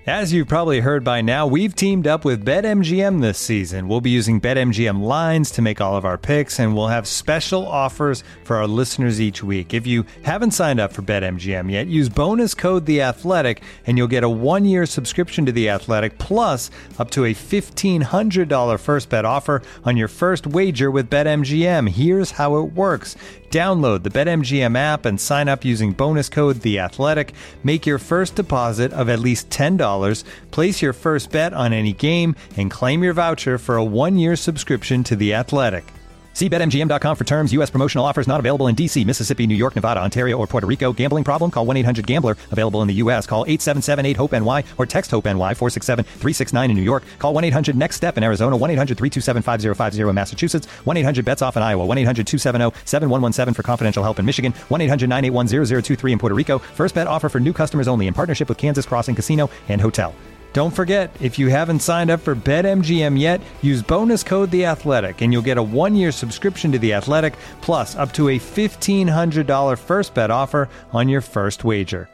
As you've probably heard by now, we've teamed up with BetMGM this season. We'll be using BetMGM lines to make all of our picks, and we'll have special offers for our listeners each week. If you haven't signed up for BetMGM yet, use bonus code The Athletic, and you'll get a 1-year subscription to The Athletic, plus up to a $1,500 first bet offer on your first wager with BetMGM. Here's how it works. Download the BetMGM app and sign up using bonus code The Athletic. Make your first deposit of at least $10. Place your first bet on any game and claim your voucher for a 1-year subscription to The Athletic. See BetMGM.com for terms. U.S. promotional offers not available in D.C., Mississippi, New York, Nevada, Ontario, or Puerto Rico. Gambling problem? Call 1-800-GAMBLER. Available in the U.S. Call 877-8-HOPE-NY or text HOPE-NY 467-369 in New York. Call 1-800-NEXT-STEP in Arizona. 1-800-327-5050 in Massachusetts. 1-800-BETS-OFF in Iowa. 1-800-270-7117 for confidential help in Michigan. 1-800-981-0023 in Puerto Rico. First bet offer for new customers only in partnership with Kansas Crossing Casino and Hotel. Don't forget, if you haven't signed up for BetMGM yet, use bonus code The Athletic, and you'll get a 1-year subscription to The Athletic, plus up to a $1,500 first bet offer on your first wager.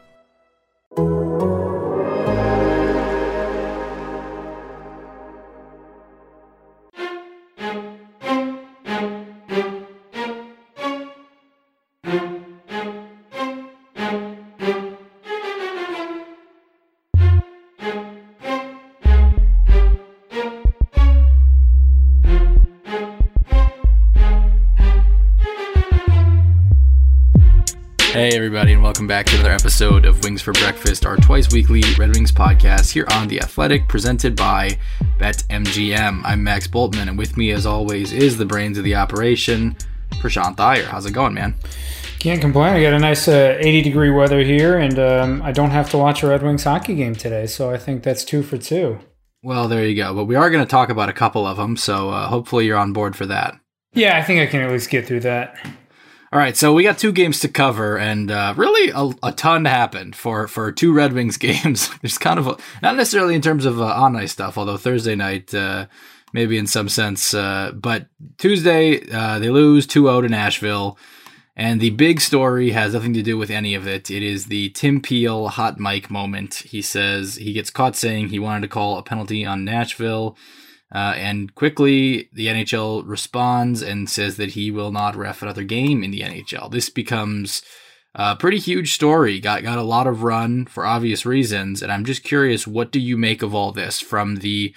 Hey everybody, and welcome back to another episode of Wings for Breakfast, our twice-weekly Red Wings podcast here on The Athletic, presented by BetMGM. I'm Max Boltman, and with me as always is the brains of the operation, Prashant Iyer. How's it going, man? Can't complain. I got a nice 80-degree weather here, and I don't have to watch a Red Wings hockey game today, so I think that's 2 for 2. Well, there you go. But we are going to talk about a couple of them, so hopefully you're on board for that. Yeah, I think I can at least get through that. All right, so we got 2 games to cover, and really a ton happened for 2 Red Wings games. There's kind of not necessarily in terms of on-ice stuff, although Thursday night maybe in some sense. But Tuesday, they lose 2-0 to Nashville, and the big story has nothing to do with any of it. It is the Tim Peel hot mic moment. He says he gets caught saying he wanted to call a penalty on Nashville. And quickly, the NHL responds and says that he will not ref another game in the NHL. This becomes a pretty huge story. Got a lot of run for obvious reasons, and I'm just curious, what do you make of all this, from the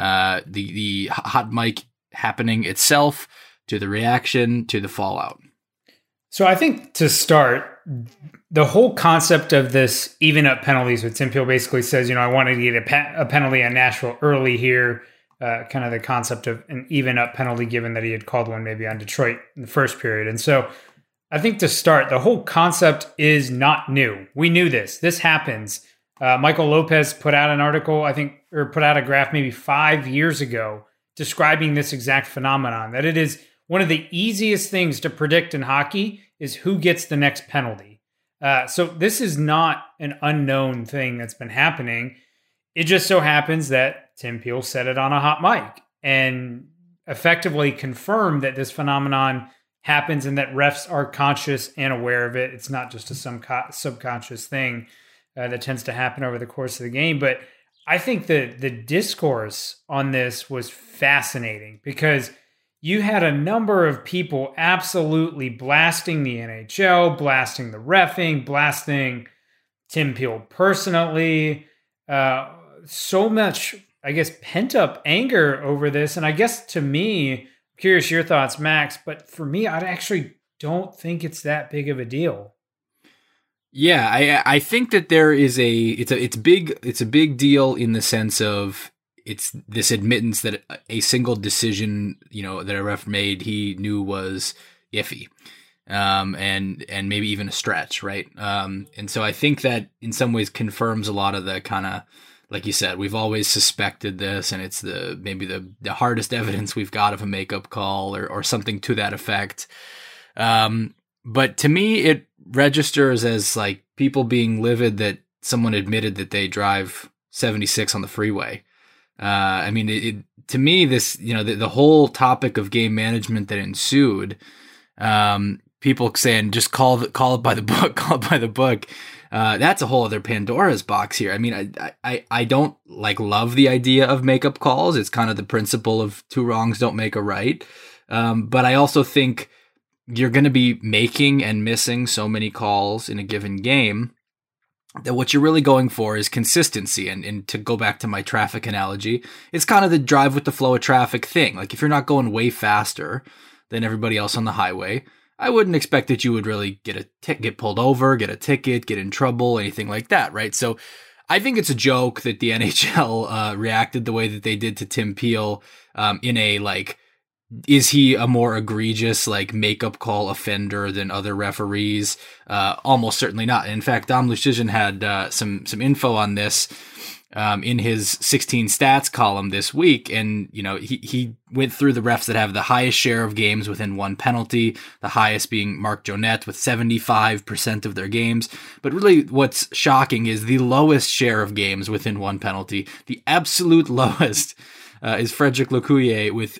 hot mic happening itself to the reaction to the fallout? So I think to start, the whole concept of this even up penalties, with Tim Peel basically says, I wanted to get a penalty on Nashville early here. Kind of the concept of an even up penalty, given that he had called one maybe on Detroit in the first period. And so I think to start, the whole concept is not new. We knew this. This happens. Michael Lopez put out an article, or put out a graph maybe 5 years ago describing this exact phenomenon, that it is one of the easiest things to predict in hockey is who gets the next penalty. So this is not an unknown thing that's been happening. It just so happens that Tim Peel said it on a hot mic and effectively confirmed that this phenomenon happens and that refs are conscious and aware of it. It's not just a subconscious thing that tends to happen over the course of the game. But I think the discourse on this was fascinating, because you had a number of people absolutely blasting the NHL, blasting the reffing, blasting Tim Peel personally. So much, I guess, pent-up anger over this. And I guess, to me, I'm curious your thoughts, Max, but for me, I actually don't think it's that big of a deal. Yeah, I think that there is it's a big deal in the sense of it's this admittance that a single decision, that a ref made, he knew was iffy. And maybe even a stretch, right? And so I think that in some ways confirms a lot of the kind of, like you said, we've always suspected this, and it's maybe the hardest evidence we've got of a makeup call or something to that effect. But to me, it registers as like people being livid that someone admitted that they drive 76 on the freeway. I mean, to me, this, the whole topic of game management that ensued, people saying just call it by the book, that's a whole other Pandora's box here. I mean, I don't love the idea of makeup calls. It's kind of the principle of two wrongs don't make a right. But I also think you're going to be making and missing so many calls in a given game that what you're really going for is consistency. And to go back to my traffic analogy, it's kind of the drive with the flow of traffic thing. Like if you're not going way faster than everybody else on the highway, I wouldn't expect that you would really get pulled over, get a ticket, get in trouble, anything like that, right? So I think it's a joke that the NHL reacted the way that they did to Tim Peel in a is he a more egregious makeup call offender than other referees? Almost certainly not. In fact, Dom Luszczyszyn had some info on this in his 16 stats column this week, and he went through the refs that have the highest share of games within one penalty, the highest being Marc Jonette with 75% of their games. But really, what's shocking is the lowest share of games within one penalty, the absolute lowest. Is Frederic Lecuyer with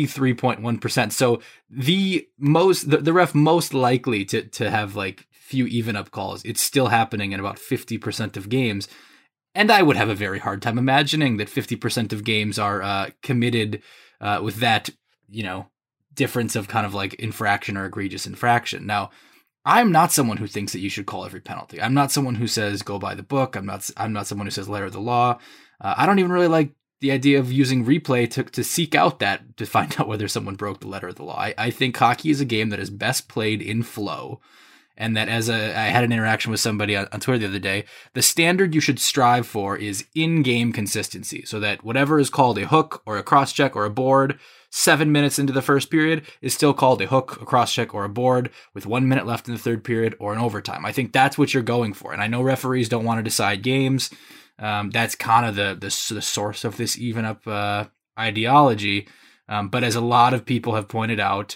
53.1%. So the ref most likely to have few even up calls, it's still happening in about 50% of games. And I would have a very hard time imagining that 50% of games are committed with that, difference of kind of infraction or egregious infraction. Now, I'm not someone who thinks that you should call every penalty. I'm not someone who says go by the book. I'm not someone who says letter of the law. I don't even really like the idea of using replay to seek out that, to find out whether someone broke the letter of the law. I think hockey is a game that is best played in flow. And that I had an interaction with somebody on Twitter the other day, the standard you should strive for is in-game consistency. So that whatever is called a hook or a cross-check or a board 7 minutes into the first period is still called a hook, a cross-check, or a board with 1 minute left in the third period or an overtime. I think that's what you're going for. And I know referees don't want to decide games. That's kind of the source of this even up ideology. But as a lot of people have pointed out,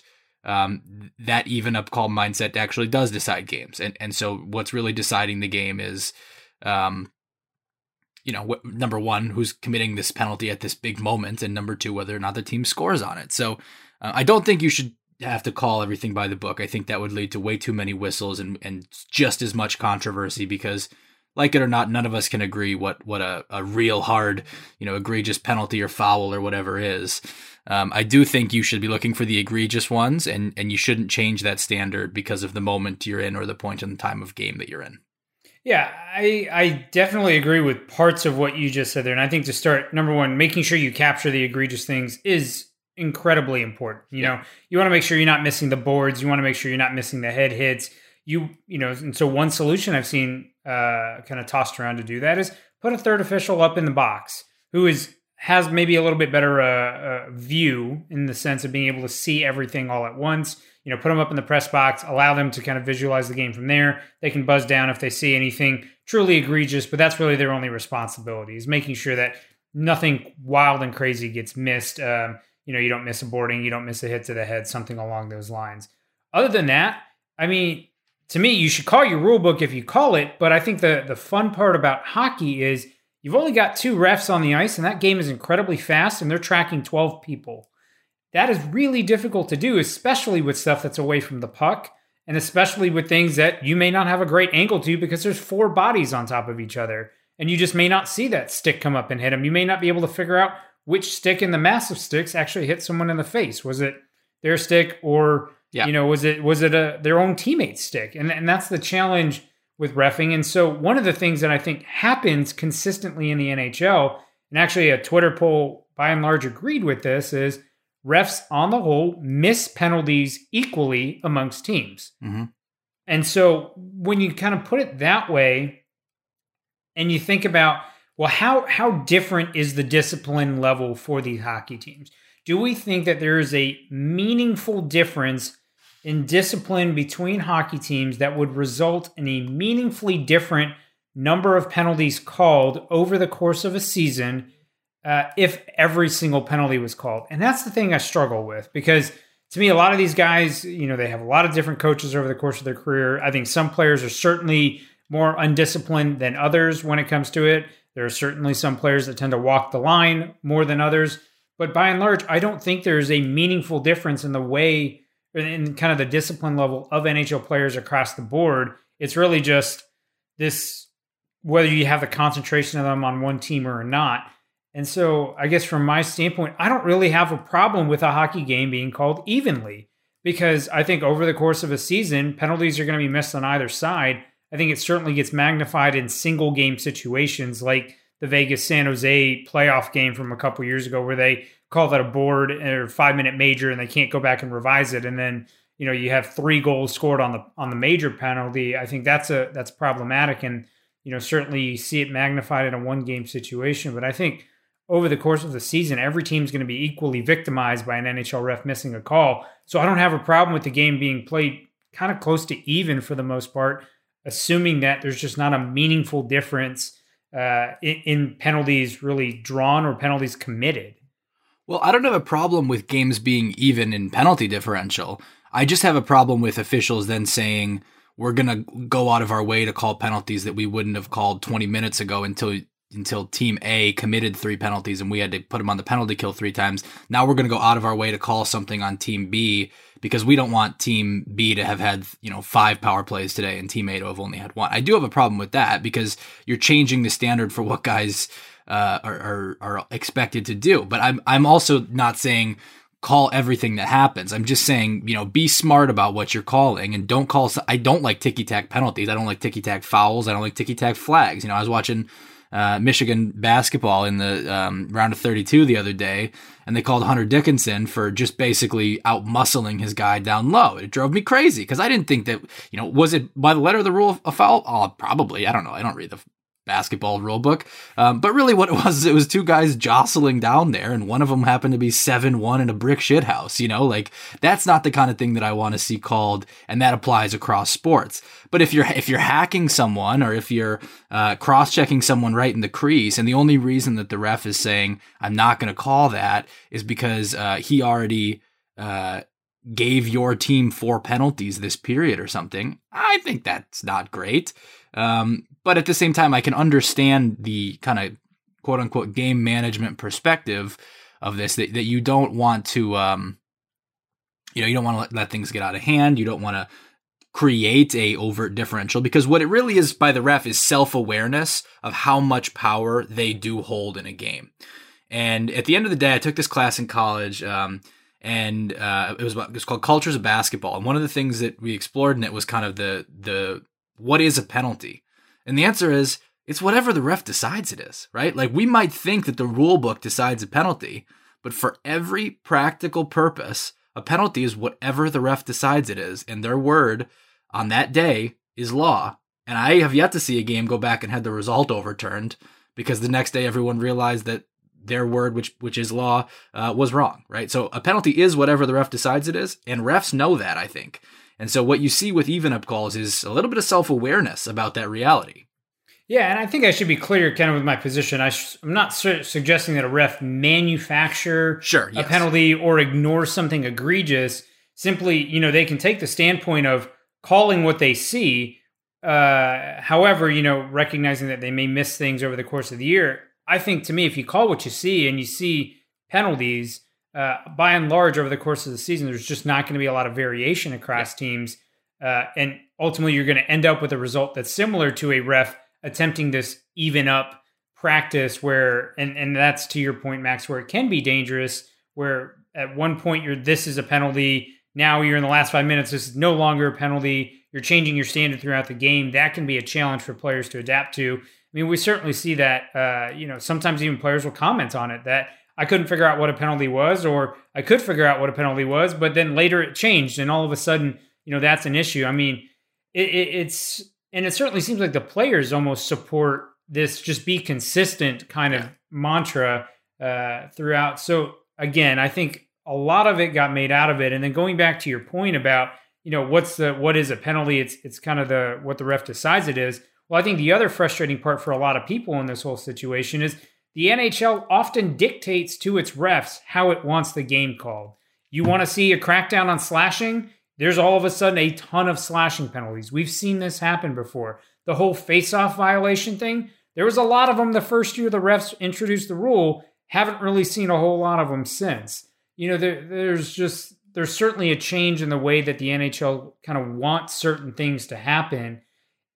that even up call mindset actually does decide games. And so what's really deciding the game is, number one, who's committing this penalty at this big moment, and number two, whether or not the team scores on it. So I don't think you should have to call everything by the book. I think that would lead to way too many whistles and just as much controversy, because like it or not, none of us can agree what a real hard, egregious penalty or foul or whatever is. I do think you should be looking for the egregious ones, and you shouldn't change that standard because of the moment you're in or the point in the time of game that you're in. Yeah, I definitely agree with parts of what you just said there. And I think to start, number one, making sure you capture the egregious things is incredibly important. You want to make sure you're not missing the boards. You want to make sure you're not missing the head hits. And so one solution I've seen kind of tossed around to do that is put a third official up in the box who has maybe a little bit better view in the sense of being able to see everything all at once. Put them up in the press box, allow them to kind of visualize the game from there. They can buzz down if they see anything truly egregious, but that's really their only responsibility, is making sure that nothing wild and crazy gets missed. You don't miss a boarding, you don't miss a hit to the head, something along those lines. Other than that, I mean, to me, you should call your rule book if you call it, but I think the fun part about hockey is you've only got 2 refs on the ice, and that game is incredibly fast, and they're tracking 12 people. That is really difficult to do, especially with stuff that's away from the puck, and especially with things that you may not have a great angle to because there's 4 bodies on top of each other, and you just may not see that stick come up and hit them. You may not be able to figure out which stick in the massive sticks actually hit someone in the face. Was it their stick or... Yeah. Was it their own teammate's stick? And that's the challenge with reffing. And so one of the things that I think happens consistently in the NHL, and actually a Twitter poll by and large agreed with this, is refs on the whole miss penalties equally amongst teams. Mm-hmm. And so when you kind of put it that way and you think about, well, how different is the discipline level for these hockey teams? Do we think that there is a meaningful difference in discipline between hockey teams that would result in a meaningfully different number of penalties called over the course of a season if every single penalty was called? And that's the thing I struggle with, because to me, a lot of these guys, they have a lot of different coaches over the course of their career. I think some players are certainly more undisciplined than others when it comes to it. There are certainly some players that tend to walk the line more than others. But by and large, I don't think there's a meaningful difference in the way, in kind of the discipline level of NHL players across the board. It's really just, this, whether you have the concentration of them on one team or not. And so I guess from my standpoint, I don't really have a problem with a hockey game being called evenly, because I think over the course of a season, penalties are going to be missed on either side. I think it certainly gets magnified in single game situations like the Vegas San Jose playoff game from a couple years ago, where they call that a board or 5-minute major and they can't go back and revise it. And then, you have 3 goals scored on the major penalty. I think that's problematic. And, certainly you see it magnified in a 1-game situation. But I think over the course of the season, every team's going to be equally victimized by an NHL ref missing a call. So I don't have a problem with the game being played kind of close to even for the most part, assuming that there's just not a meaningful difference in penalties really drawn or penalties committed. Well, I don't have a problem with games being even in penalty differential. I just have a problem with officials then saying we're going to go out of our way to call penalties that we wouldn't have called 20 minutes ago until Team A committed 3 penalties and we had to put them on the penalty kill 3 times. Now we're going to go out of our way to call something on Team B because we don't want Team B to have had 5 power plays today and Team A to have only had 1. I do have a problem with that because you're changing the standard for what guys are expected to do. But I'm also not saying call everything that happens. I'm just saying, be smart about what you're calling and don't call. I don't like ticky-tack penalties. I don't like ticky-tack fouls. I don't like ticky-tack flags. I was watching Michigan basketball in the round of 32 the other day, and they called Hunter Dickinson for just basically out-muscling his guy down low. It drove me crazy because I didn't think that, was it by the letter of the rule a foul? Oh, probably. I don't know. I don't read the basketball rule book. But really what it was 2 guys jostling down there, and one of them happened to be 7-1 in a brick shit house. That's not the kind of thing that I want to see called, and that applies across sports. But if you're hacking someone, or if you're cross-checking someone right in the crease, and the only reason that the ref is saying I'm not going to call that is because he already gave your team 4 penalties this period or something, I think that's not great. But at the same time, I can understand the kind of quote unquote game management perspective of this, that you don't want to, you don't want to let things get out of hand. You don't want to create a overt differential, because what it really is by the ref is self-awareness of how much power they do hold in a game. And at the end of the day, I took this class in college, and it was called Cultures of Basketball. And one of the things that we explored in it was kind of the what is a penalty? And the answer is, it's whatever the ref decides it is, right? Like, we might think that the rule book decides a penalty, but for every practical purpose, a penalty is whatever the ref decides it is. And their word on that day is law. And I have yet to see a game go back and had the result overturned because the next day everyone realized that their word, which is law, was wrong, right? So a penalty is whatever the ref decides it is. And refs know that, I think. And so what you see with even-up calls is a little bit of self-awareness about that reality. Yeah, and I think I should be clear kind of with my position. I'm not suggesting that a ref manufacture a penalty or ignore something egregious. Simply, they can take the standpoint of calling what they see. However, recognizing that they may miss things over the course of the year. I think, to me, if you call what you see and you see penalties, by and large, over the course of the season, there's just not going to be a lot of variation across teams. And ultimately, you're going to end up with a result that's similar to a ref attempting this even up practice where, and that's to your point, Max, where it can be dangerous, where at one point this is a penalty. Now you're in the last 5 minutes. This is no longer a penalty. You're changing your standard throughout the game. That can be a challenge for players to adapt to. I mean, we certainly see that, sometimes even players will comment on it that I couldn't figure out what a penalty was, or I could figure out what a penalty was, but then later it changed, and all of a sudden, that's an issue. I mean, it certainly seems like the players almost support this just be consistent kind of mantra throughout. So again, I think a lot of it got made out of it. And then going back to your point about, what is a penalty? It's kind of what the ref decides it is. Well, I think the other frustrating part for a lot of people in this whole situation is the NHL often dictates to its refs how it wants the game called. You want to see a crackdown on slashing? There's all of a sudden a ton of slashing penalties. We've seen this happen before. The whole face-off violation thing, there was a lot of them the first year the refs introduced the rule. Haven't really seen a whole lot of them since. There's certainly a change in the way that the NHL kind of wants certain things to happen.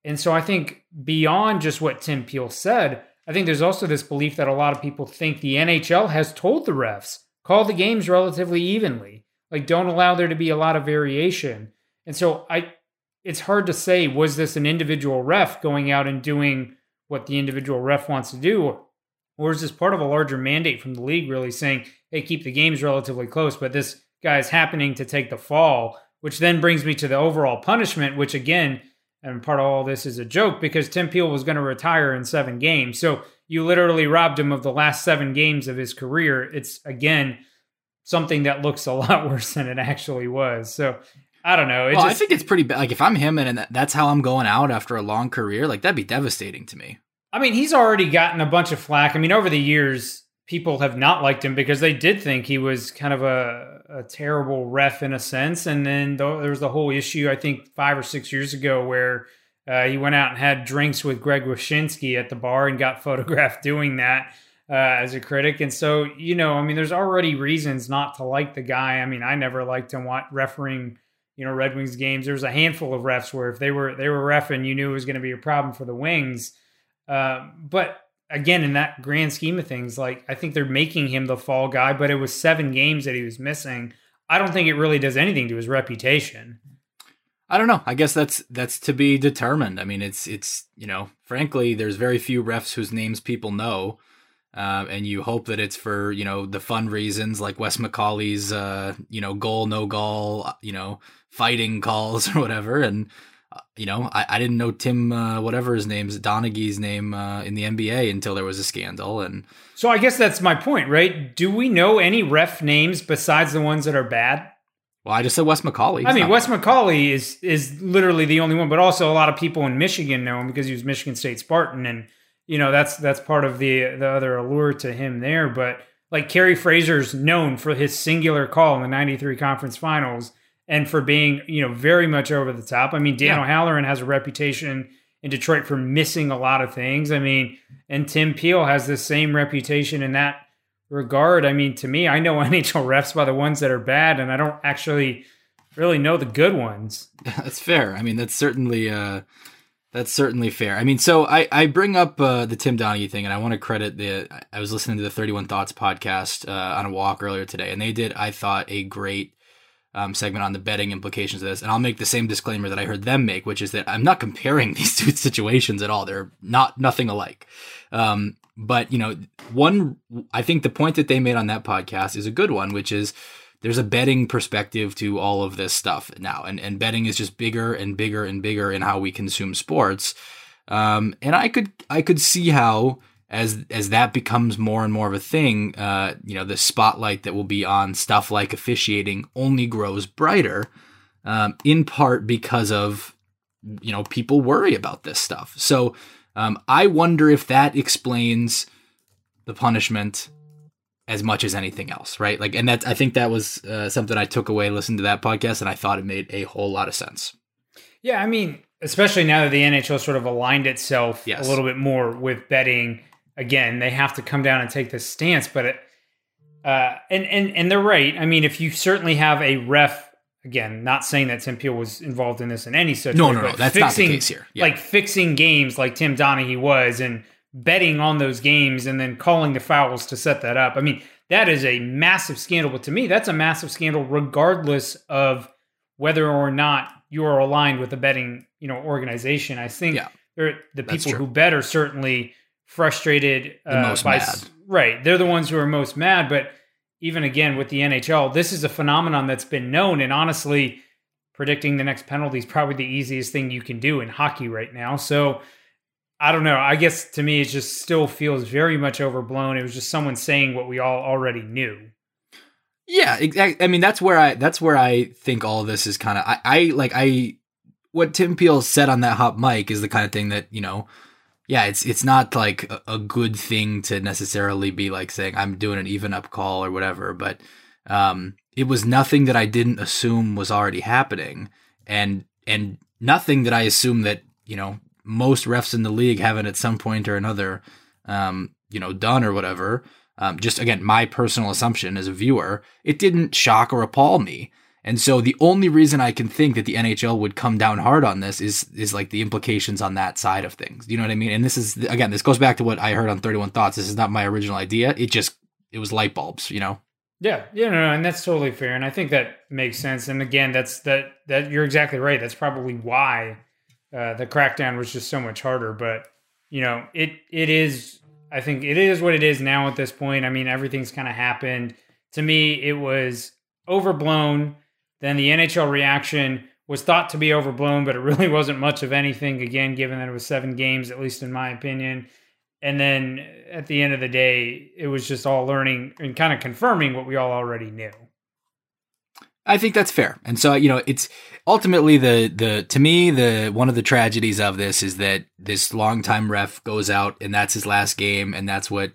And so I think beyond just what Tim Peel said, I think there's also this belief that a lot of people think the NHL has told the refs, call the games relatively evenly. Like, don't allow there to be a lot of variation. And so it's hard to say, was this an individual ref going out and doing what the individual ref wants to do? Or is this part of a larger mandate from the league really saying, hey, keep the games relatively close, but this guy is happening to take the fall, which then brings me to the overall punishment, which again, and part of all this is a joke because Tim Peel was going to retire in 7 games. So you literally robbed him of the last 7 games of his career. It's, again, something that looks a lot worse than it actually was. So I don't know. I think it's pretty bad. Like, if I'm him and that's how I'm going out after a long career, like, that'd be devastating to me. I mean, he's already gotten a bunch of flack. I mean, over the years, people have not liked him because they did think he was kind of a terrible ref in a sense. And then there was the whole issue, I think 5 or 6 years ago, where he went out and had drinks with Greg Wyshynski at the bar and got photographed doing that as a critic. And so, I mean, there's already reasons not to like the guy. I mean, I never liked him refereeing, Red Wings games. There was a handful of refs where if they were reffing, you knew it was going to be a problem for the Wings. But again, in that grand scheme of things, like, I think they're making him the fall guy, but it was 7 games that he was missing. I don't think it really does anything to his reputation. I don't know. I guess that's to be determined. I mean, it's frankly, there's very few refs whose names people know. And you hope that it's for, the fun reasons like Wes McCauley's, goal, no goal, fighting calls or whatever. And, I didn't know Tim, whatever his name's, Donaghy's name in the NBA until there was a scandal. And so I guess that's my point, right? Do we know any ref names besides the ones that are bad? Well, I just said Wes McCauley. I mean, Wes McCauley is literally the only one, but also a lot of people in Michigan know him because he was Michigan State Spartan. And, that's part of the other allure to him there. But like Kerry Fraser's known for his singular call in the 93 conference finals and for being, very much over the top. I mean, Dan O'Halloran has a reputation in Detroit for missing a lot of things. I mean, and Tim Peel has the same reputation in that regard. I mean, to me, I know NHL refs by the ones that are bad, and I don't actually really know the good ones. That's fair. I mean, that's certainly fair. I mean, so I bring up the Tim Donaghy thing, and I want to credit I was listening to the 31 Thoughts podcast on a walk earlier today, and they did, I thought, a great segment on the betting implications of this. And I'll make the same disclaimer that I heard them make, which is that I'm not comparing these two situations at all. They're nothing alike. But, I think the point that they made on that podcast is a good one, which is there's a betting perspective to all of this stuff now. And betting is just bigger and bigger and bigger in how we consume sports. And I could see how, as that becomes more and more of a thing, the spotlight that will be on stuff like officiating only grows brighter, in part because of, people worry about this stuff. So I wonder if that explains the punishment as much as anything else, right? Like, and I think that was something I took away listening to that podcast, and I thought it made a whole lot of sense. Yeah, I mean, especially now that the NHL sort of aligned itself a little bit more with betting. Again, they have to come down and take this stance, but and they're right. I mean, if you certainly have a ref, again, not saying that Tim Peel was involved in this in any such way, no, that's not the case here. Yeah. Like fixing games like Tim Donaghy was and betting on those games and then calling the fouls to set that up. I mean, that is a massive scandal, but to me, that's a massive scandal regardless of whether or not you are aligned with the betting, organization. I think the people who bet are certainly frustrated the most mad. Right. They're the ones who are most mad. But even again, with the NHL, this is a phenomenon that's been known. And honestly, predicting the next penalty is probably the easiest thing you can do in hockey right now. So I don't know. I guess to me, it just still feels very much overblown. It was just someone saying what we all already knew. Yeah, exactly. I mean, that's where I think all of this is kind of, what Tim Peel said on that hot mic is the kind of thing that, it's not like a good thing to necessarily be like saying I'm doing an even up call or whatever, but it was nothing that I didn't assume was already happening, and nothing that I assume that, most refs in the league haven't at some point or another, done or whatever. Just again, my personal assumption as a viewer, it didn't shock or appall me. And so the only reason I can think that the NHL would come down hard on this is like the implications on that side of things. You know what I mean? And this is, again, this goes back to what I heard on 31 Thoughts. This is not my original idea. It was light bulbs, you know? Yeah, no, and that's totally fair. And I think that makes sense. And again, that you're exactly right. That's probably why the crackdown was just so much harder. But, you know, it is, I think it is what it is now at this point. I mean, everything's kind of happened. To me, it was overblown. Then the NHL reaction was thought to be overblown, but it really wasn't much of anything, again, given that it was 7 games, at least in my opinion. And then at the end of the day, it was just all learning and kind of confirming what we all already knew. I think that's fair. And so, you know, it's ultimately to me, one of the tragedies of this is that this longtime ref goes out and that's his last game. And that's what,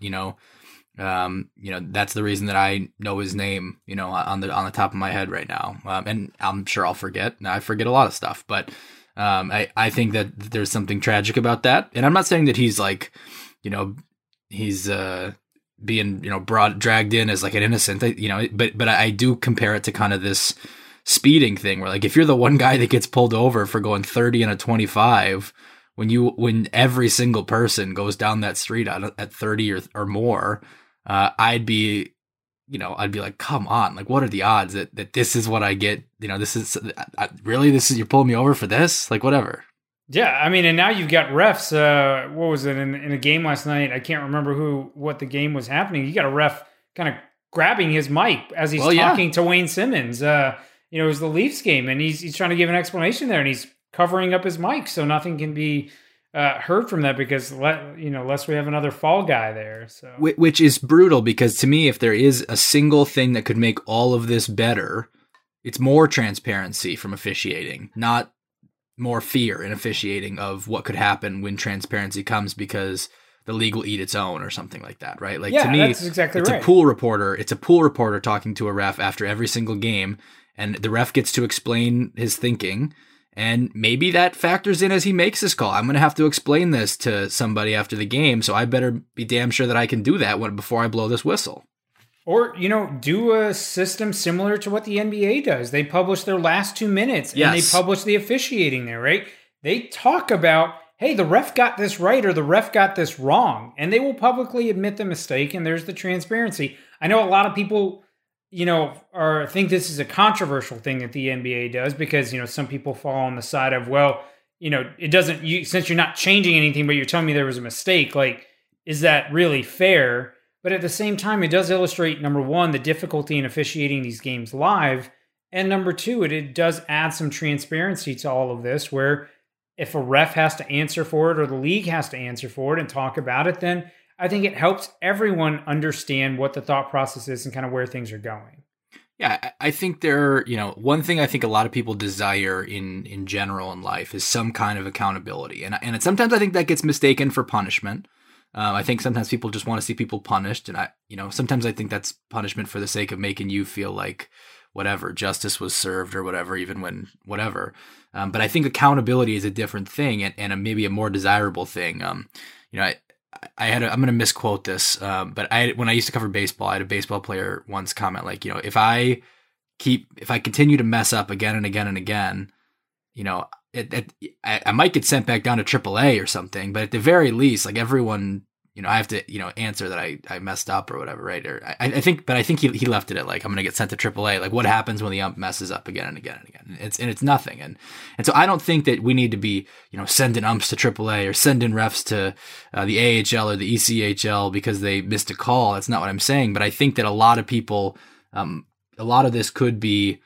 that's the reason that I know his name, you know, on the top of my head right now. And I'm sure I'll forget. I forget a lot of stuff, but I think that there's something tragic about that. And I'm not saying that he's like, you know, he's being, you know, dragged in as like an innocent, you know, but I do compare it to kind of this speeding thing where like if you're the one guy that gets pulled over for going 30 and a 25, when every single person goes down that street at 30 or more, I'd be like, come on, like what are the odds that this is what I get? You know, this is you're pulling me over for this, like whatever. Yeah, I mean, and now you've got refs. What was it in a game last night? I can't remember what the game was happening. You got a ref kind of grabbing his mic as he's talking to Wayne Simmons. It was the Leafs game, and he's trying to give an explanation there, and he's covering up his mic so nothing can be heard from that because lest we have another fall guy there. So which is brutal because to me, if there is a single thing that could make all of this better, it's more transparency from officiating, not more fear in officiating of what could happen when transparency comes because the league will eat its own or something like that, right? Like to me, that's exactly it's right. a pool reporter talking to a ref after every single game, and the ref gets to explain his thinking, and maybe that factors in as he makes this call. I'm going to have to explain this to somebody after the game, so I better be damn sure that I can do that before I blow this whistle. Or, do a system similar to what the NBA does. They publish their last 2 minutes and they publish the officiating there, right? They talk about, hey, the ref got this right or the ref got this wrong. And they will publicly admit the mistake, and there's the transparency. I know a lot of people, think this is a controversial thing that the NBA does because, some people fall on the side of, well, it doesn't, since you're not changing anything, but you're telling me there was a mistake, like, is that really fair? But at the same time, it does illustrate, number one, the difficulty in officiating these games live. And number two, it does add some transparency to all of this, where if a ref has to answer for it or the league has to answer for it and talk about it, then I think it helps everyone understand what the thought process is and kind of where things are going. Yeah, I think one thing I think a lot of people desire in general in life is some kind of accountability. And sometimes I think that gets mistaken for punishment. I think sometimes people just want to see people punished. And sometimes I think that's punishment for the sake of making you feel like whatever, justice was served or whatever, even when whatever. But I think accountability is a different thing and maybe a more desirable thing. I'm going to misquote this, but when I used to cover baseball, I had a baseball player once comment like, if I continue to mess up again and again and again, I might get sent back down to AAA or something, but at the very least, like everyone, I have to, answer that I messed up or whatever, right? Or I think he left it at like, I'm going to get sent to AAA. Like what happens when the ump messes up again and again and again? It's nothing. And so I don't think that we need to be, sending umps to AAA or sending refs to the AHL or the ECHL because they missed a call. That's not what I'm saying. But I think that a lot of people, a lot of this could be,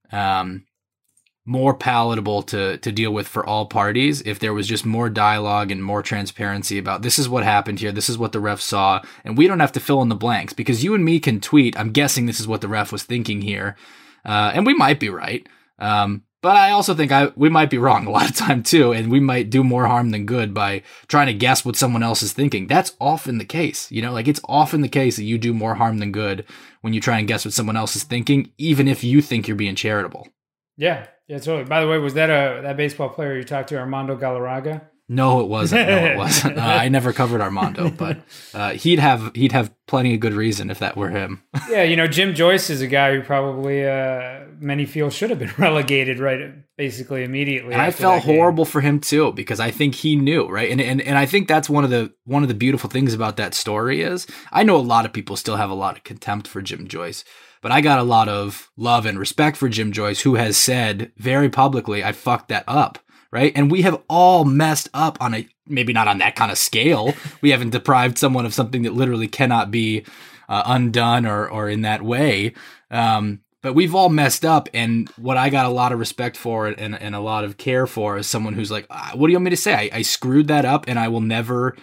more palatable to deal with for all parties if there was just more dialogue and more transparency about this is what happened here, this is what the ref saw, and we don't have to fill in the blanks because you and me can tweet, I'm guessing this is what the ref was thinking here, and we might be right, but I also think we might be wrong a lot of time too, and we might do more harm than good by trying to guess what someone else is thinking. That's often the case, it's often the case that you do more harm than good when you try and guess what someone else is thinking, even if you think you're being charitable. Yeah, totally. By the way, was that that baseball player you talked to, Armando Galarraga? No, it wasn't. No, it wasn't. I never covered Armando, but he'd have plenty of good reason if that were him. Yeah, Jim Joyce is a guy who probably many feel should have been relegated basically immediately. And I felt horrible for him too, because I think he knew, right? And I think that's one of the beautiful things about that story is I know a lot of people still have a lot of contempt for Jim Joyce, but I got a lot of love and respect for Jim Joyce, who has said very publicly, I fucked that up. Right. And we have all messed up on maybe not on that kind of scale. We haven't deprived someone of something that literally cannot be undone or in that way. But we've all messed up. And what I got a lot of respect for and a lot of care for is someone who's like, what do you want me to say? I screwed that up and I will never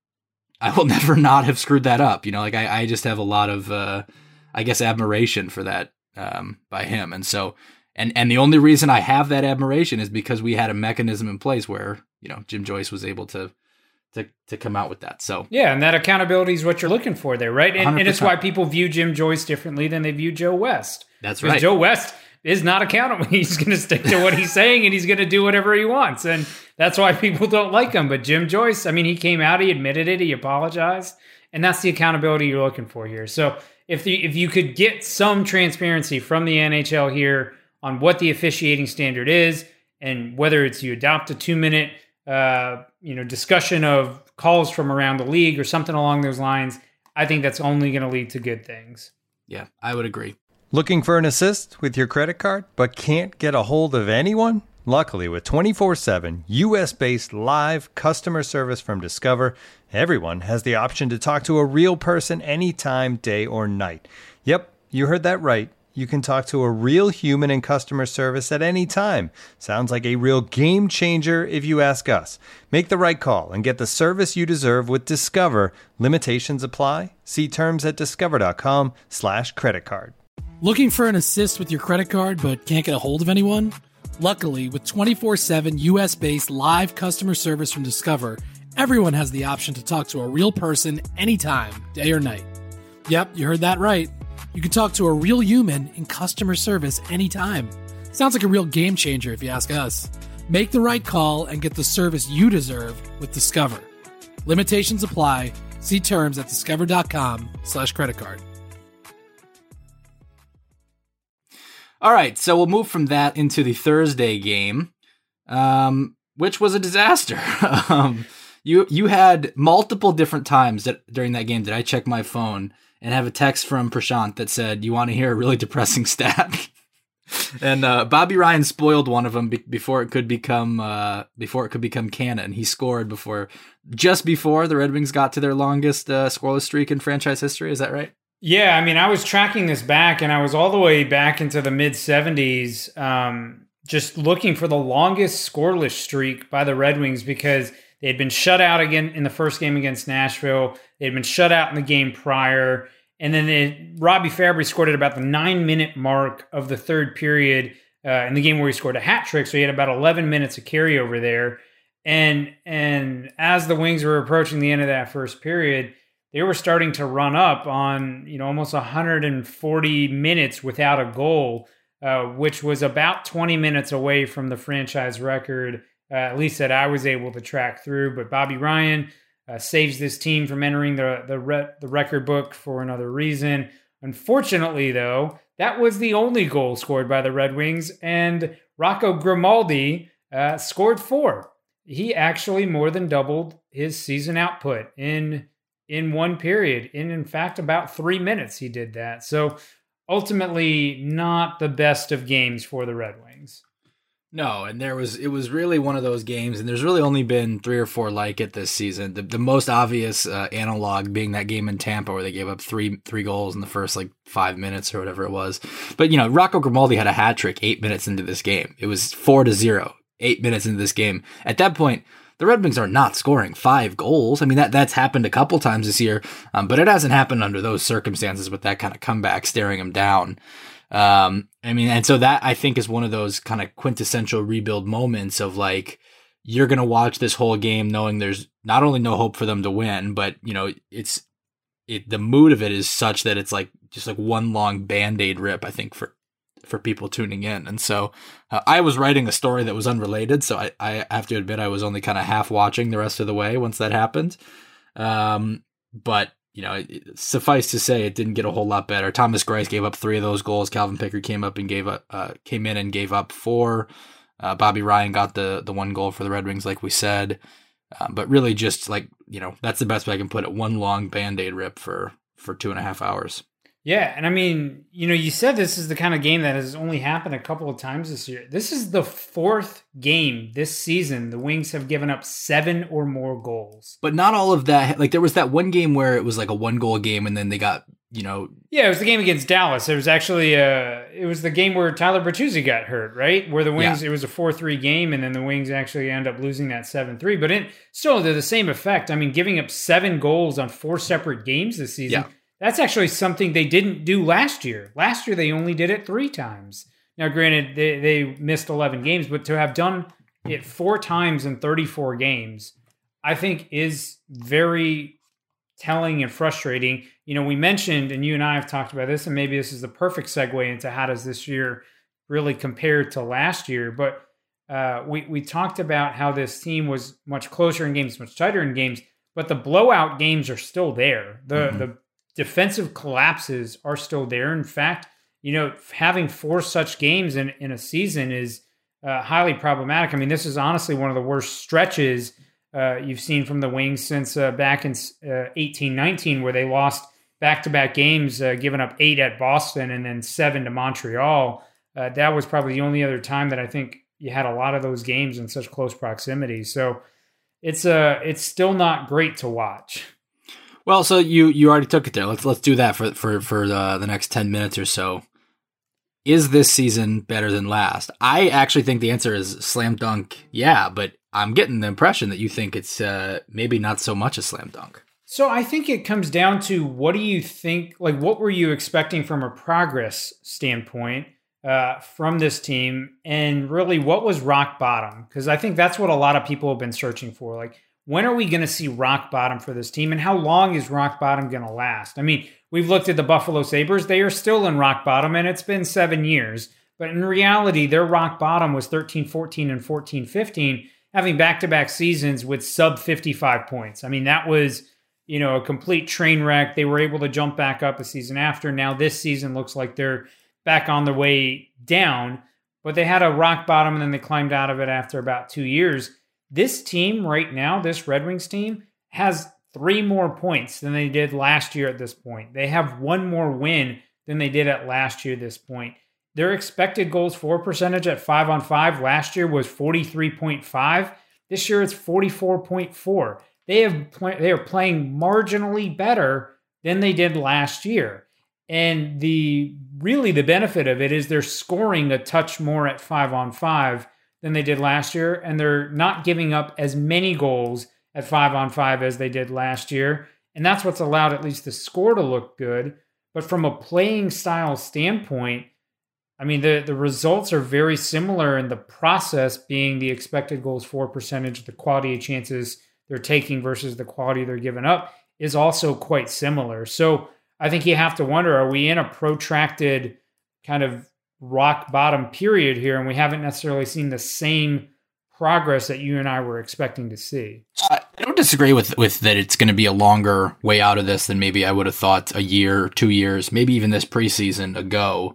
not have screwed that up. Like I just have a lot of, I guess, admiration for that by him. And so, And the only reason I have that admiration is because we had a mechanism in place where, Jim Joyce was able to come out with that. So yeah, and that accountability is what you're looking for there, right? And it's why people view Jim Joyce differently than they view Joe West. That's right. Joe West is not accountable. He's going to stick to what he's saying and he's going to do whatever he wants. And that's why people don't like him. But Jim Joyce, he came out, he admitted it, he apologized. And that's the accountability you're looking for here. So if you could get some transparency from the NHL here on what the officiating standard is, and whether it's you adopt a 2-minute, discussion of calls from around the league or something along those lines, I think that's only going to lead to good things. Yeah, I would agree. Looking for an assist with your credit card, but can't get a hold of anyone? Luckily, with 24/7 U.S.-based live customer service from Discover, everyone has the option to talk to a real person anytime, day or night. Yep, you heard that right. You can talk to a real human in customer service at any time. Sounds like a real game changer if you ask us. Make the right call and get the service you deserve with Discover. Limitations apply. See terms at discover.com/creditcard. Looking for an assist with your credit card but can't get a hold of anyone? Luckily, with 24/7 US-based live customer service from Discover, everyone has the option to talk to a real person anytime, day or night. Yep, you heard that right. You can talk to a real human in customer service anytime. Sounds like a real game changer if you ask us. Make the right call and get the service you deserve with Discover. Limitations apply. See terms at discover.com/creditcard. All right, so we'll move from that into the Thursday game, which was a disaster. You had multiple different times during that game that I checked my phone and have a text from Prashant that said, "You want to hear a really depressing stat?" And Bobby Ryan spoiled one of them before it could become canon. He scored just before the Red Wings got to their longest scoreless streak in franchise history. Is that right? Yeah, I was tracking this back, and I was all the way back into the mid-'70s, just looking for the longest scoreless streak by the Red Wings because they had been shut out again in the first game against Nashville. They had been shut out in the game prior. And then Robbie Fabry scored at about the 9-minute mark of the third period in the game where he scored a hat trick. So he had about 11 minutes of carryover there. And as the Wings were approaching the end of that first period, they were starting to run up on almost 140 minutes without a goal, which was about 20 minutes away from the franchise record, at least that I was able to track through. But Bobby Ryan saves this team from entering the record book for another reason. Unfortunately, though, that was the only goal scored by the Red Wings, and Rocco Grimaldi scored 4. He actually more than doubled his season output in one period. In fact, about 3 minutes he did that. So ultimately, not the best of games for the Red Wings. No, and it was really one of those games, and there's really only been 3 or 4 like it this season. The most obvious analog being that game in Tampa where they gave up three goals in the first 5 minutes or whatever it was. But Rocco Grimaldi had a hat trick 8 minutes into this game. It was 4-0, 8 minutes into this game. At that point, the Red Wings are not scoring 5 goals. That's happened a couple times this year, but it hasn't happened under those circumstances with that kind of comeback staring them down. And so that I think is one of those kind of quintessential rebuild moments of you're going to watch this whole game knowing there's not only no hope for them to win, but the mood of it is such that it's just one long Band-Aid rip, I think, for for people tuning in. And so I was writing a story that was unrelated. So I have to admit, I was only kind of half watching the rest of the way once that happened. But, you know, suffice to say, it didn't get a whole lot better. Thomas Greiss gave up 3 of those goals. Calvin Pickard came in and gave up 4. Bobby Ryan got the 1 goal for the Red Wings, like we said. But really just like, you know, that's the best way I can put it. One long Band-Aid rip for 2.5 hours. Yeah. And I mean, you know, you said this is the kind of game that has only happened a couple of times this year. This is the 4th game this season the Wings have given up 7 or more goals. But not all of that. Like there was that one game where it was like a 1-goal game and then they got, you know. Yeah, it was the game against Dallas. It was actually it was the game where Tyler Bertuzzi got hurt, right? Where the Wings, It was a 4-3 game, and then the Wings actually end up losing that 7-3. But still, they're the same effect. I mean, giving up 7 goals on 4 separate games this season, that's actually something they didn't do last year. Last year, they only did it 3 times. Now, granted, they missed 11 games, but to have done it 4 times in 34 games, I think is very telling and frustrating. You know, we mentioned, and you and I have talked about this, and maybe this is the perfect segue into how does this year really compare to last year. But we talked about how this team was much closer in games, much tighter in games, but the blowout games are still there. The defensive collapses are still there. In fact, you know, having 4 such games in a season is highly problematic. I mean, this is honestly one of the worst stretches you've seen from the Wings since back in 18-19, where they lost back-to-back games, giving up 8 at Boston and then 7 to Montreal. That was probably the only other time that I think you had a lot of those games in such close proximity. So it's still not great to watch. Well, so you already took it there. Let's do that for the next 10 minutes or so. Is this season better than last? I actually think the answer is slam dunk. Yeah, but I'm getting the impression that you think it's maybe not so much a slam dunk. So I think it comes down to, what do you think, like what were you expecting from a progress standpoint from this team, and really what was rock bottom? Because I think that's what a lot of people have been searching for. Like, when are we going to see rock bottom for this team, and how long is rock bottom going to last? I mean, we've looked at the Buffalo Sabres. They are still in rock bottom, and it's been 7 years. But in reality, their rock bottom was 13-14 and 14-15, having back-to-back seasons with sub 55 points. I mean, that was, you know, a complete train wreck. They were able to jump back up the season after. Now this season looks like they're back on their way down, but they had a rock bottom and then they climbed out of it after about 2 years. This team right now, this Red Wings team, has 3 more points than they did last year at this point. They have 1 more win than they did at last year at this point. Their expected goals for percentage at 5-on-5 last year was 43.5. This year it's 44.4. They are playing marginally better than they did last year. And the benefit of it is they're scoring a touch more at 5-on-5 than they did last year, and they're not giving up as many goals at 5-on-5 as they did last year. And that's what's allowed at least the score to look good. But from a playing style standpoint, I mean, the results are very similar, in the process being the expected goals for percentage, the quality of chances they're taking versus the quality they're giving up is also quite similar. So I think you have to wonder, are we in a protracted kind of rock bottom period here, and we haven't necessarily seen the same progress that you and I were expecting to see? I don't disagree with that it's going to be a longer way out of this than maybe I would have thought a year, 2 years, maybe even this preseason ago.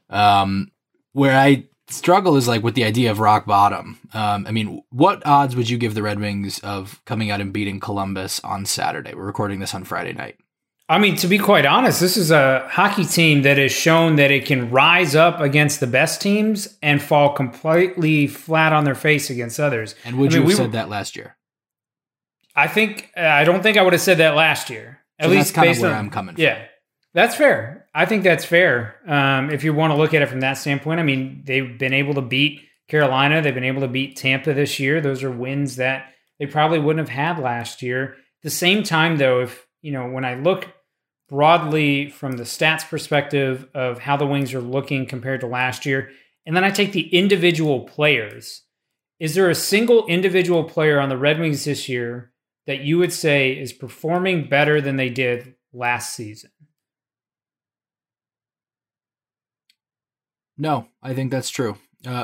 Where I struggle is like with the idea of rock bottom. I mean, what odds would you give the Red Wings of coming out and beating Columbus on Saturday? We're recording this on Friday night. I mean, to be quite honest, this is a hockey team that has shown that it can rise up against the best teams and fall completely flat on their face against others. And would you have said that last year? I don't think I would have said that last year. At least that's kind of based where on, I'm coming from. Yeah, that's fair. I think that's fair. If you want to look at it from that standpoint, I mean, they've been able to beat Carolina. They've been able to beat Tampa this year. Those are wins that they probably wouldn't have had last year. At the same time, though, if, you know, when I look broadly from the stats perspective of how the Wings are looking compared to last year, and then I take the individual players, is there a single individual player on the Red Wings this year that you would say is performing better than they did last season? No, I think that's true.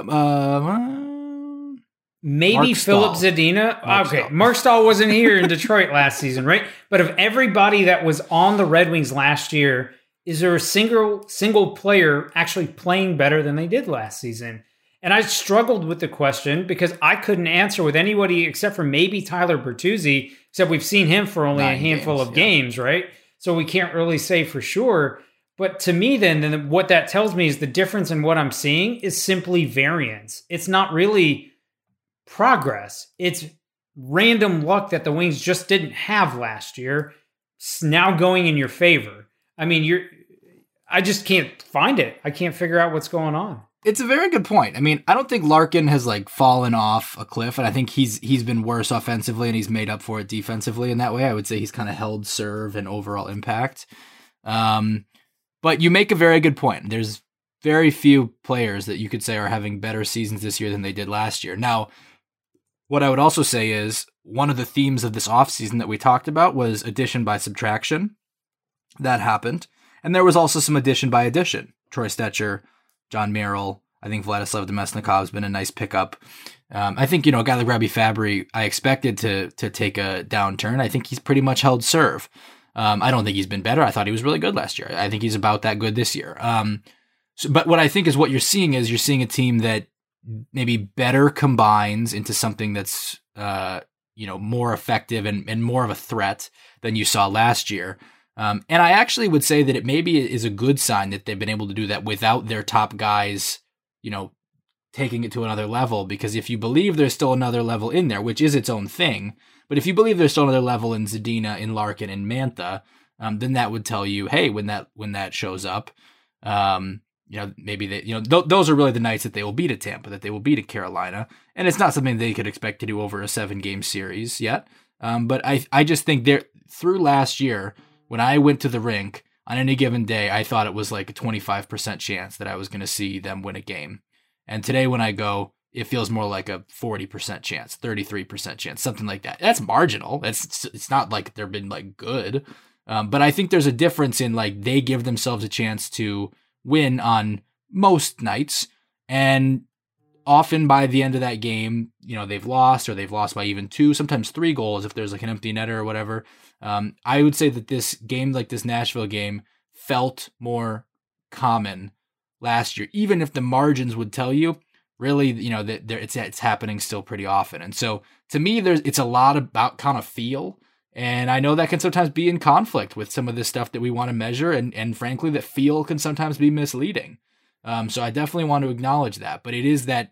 Maybe Mark Philip Stahl. Zadina. Mark Okay, Stahl. Mark Stahl wasn't here in Detroit last season, right? But of everybody that was on the Red Wings last year, is there a single player actually playing better than they did last season? And I struggled with the question because I couldn't answer with anybody except for maybe Tyler Bertuzzi, except we've seen him for only 9 a handful games, of games, right? So we can't really say for sure. But to me, then what that tells me is the difference in what I'm seeing is simply variance. It's not really progress. It's random luck that the Wings just didn't have last year. It's now going in your favor. I mean, I just can't find it. I can't figure out what's going on. It's a very good point. I mean, I don't think Larkin has like fallen off a cliff, and I think he's been worse offensively and he's made up for it defensively in that way. I would say he's kind of held serve and overall impact. But you make a very good point. There's very few players that you could say are having better seasons this year than they did last year. Now, what I would also say is one of the themes of this offseason that we talked about was addition by subtraction. That happened. And there was also some addition by addition. Troy Stecher, John Merrill, I think Vladislav Demesnikov has been a nice pickup. I think, a guy like Robbie Fabry, I expected to take a downturn. I think he's pretty much held serve. I don't think he's been better. I thought he was really good last year. I think he's about that good this year. But what I think is what you're seeing is you're seeing a team that maybe better combines into something that's more effective and more of a threat than you saw last year. And I actually would say that it maybe is a good sign that they've been able to do that without their top guys, taking it to another level. Because if you believe there's still another level in there, which is its own thing, but if you believe there's still another level in Zadina, in Larkin, and Mantha, then that would tell you, hey, when that shows up, maybe they, those are really the nights that they will beat at Tampa, that they will beat at Carolina. And it's not something they could expect to do over a 7-game series yet. But I just think through last year, when I went to the rink on any given day, I thought it was like a 25% chance that I was going to see them win a game. And today when I go, it feels more like a 40% chance, 33% chance, something like that. That's marginal. It's not like they've been like good. But I think there's a difference in like they give themselves a chance to win on most nights, and often by the end of that game, they've lost by even 2, sometimes 3 goals if there's like an empty netter or whatever. I would say that this game, like this Nashville game, felt more common last year, even if the margins would tell you really, that it's happening still pretty often. And so to me, it's a lot about kind of feel. And I know that can sometimes be in conflict with some of this stuff that we want to measure. And frankly, that feel can sometimes be misleading. So I definitely want to acknowledge that, but it is that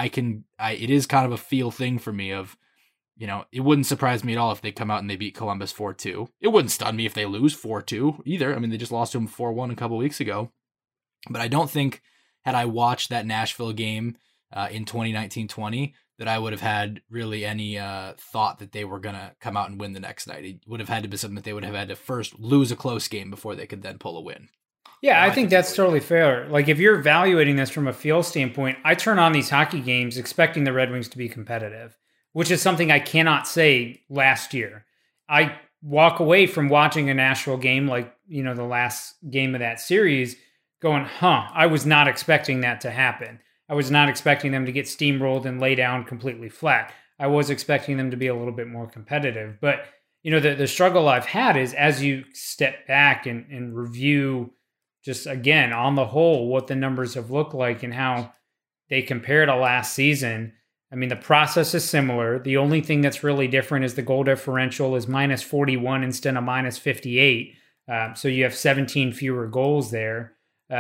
it is kind of a feel thing for me of, it wouldn't surprise me at all if they come out and they beat Columbus 4-2. It wouldn't stun me if they lose 4-2 either. I mean, they just lost to them 4-1 a couple weeks ago, but I don't think had I watched that Nashville game in 2019-20, that I would have had really any thought that they were going to come out and win the next night. It would have had to be something that they would have had to first lose a close game before they could then pull a win. Yeah, I think that's totally fair. Like, if you're evaluating this from a feel standpoint, I turn on these hockey games expecting the Red Wings to be competitive, which is something I cannot say last year. I walk away from watching a Nashville game like, the last game of that series going, I was not expecting that to happen. I was not expecting them to get steamrolled and lay down completely flat. I was expecting them to be a little bit more competitive. But, the struggle I've had is as you step back and review just, again, on the whole, what the numbers have looked like and how they compare to last season. I mean, the process is similar. The only thing that's really different is the goal differential is minus 41 instead of minus 58. So you have 17 fewer goals there.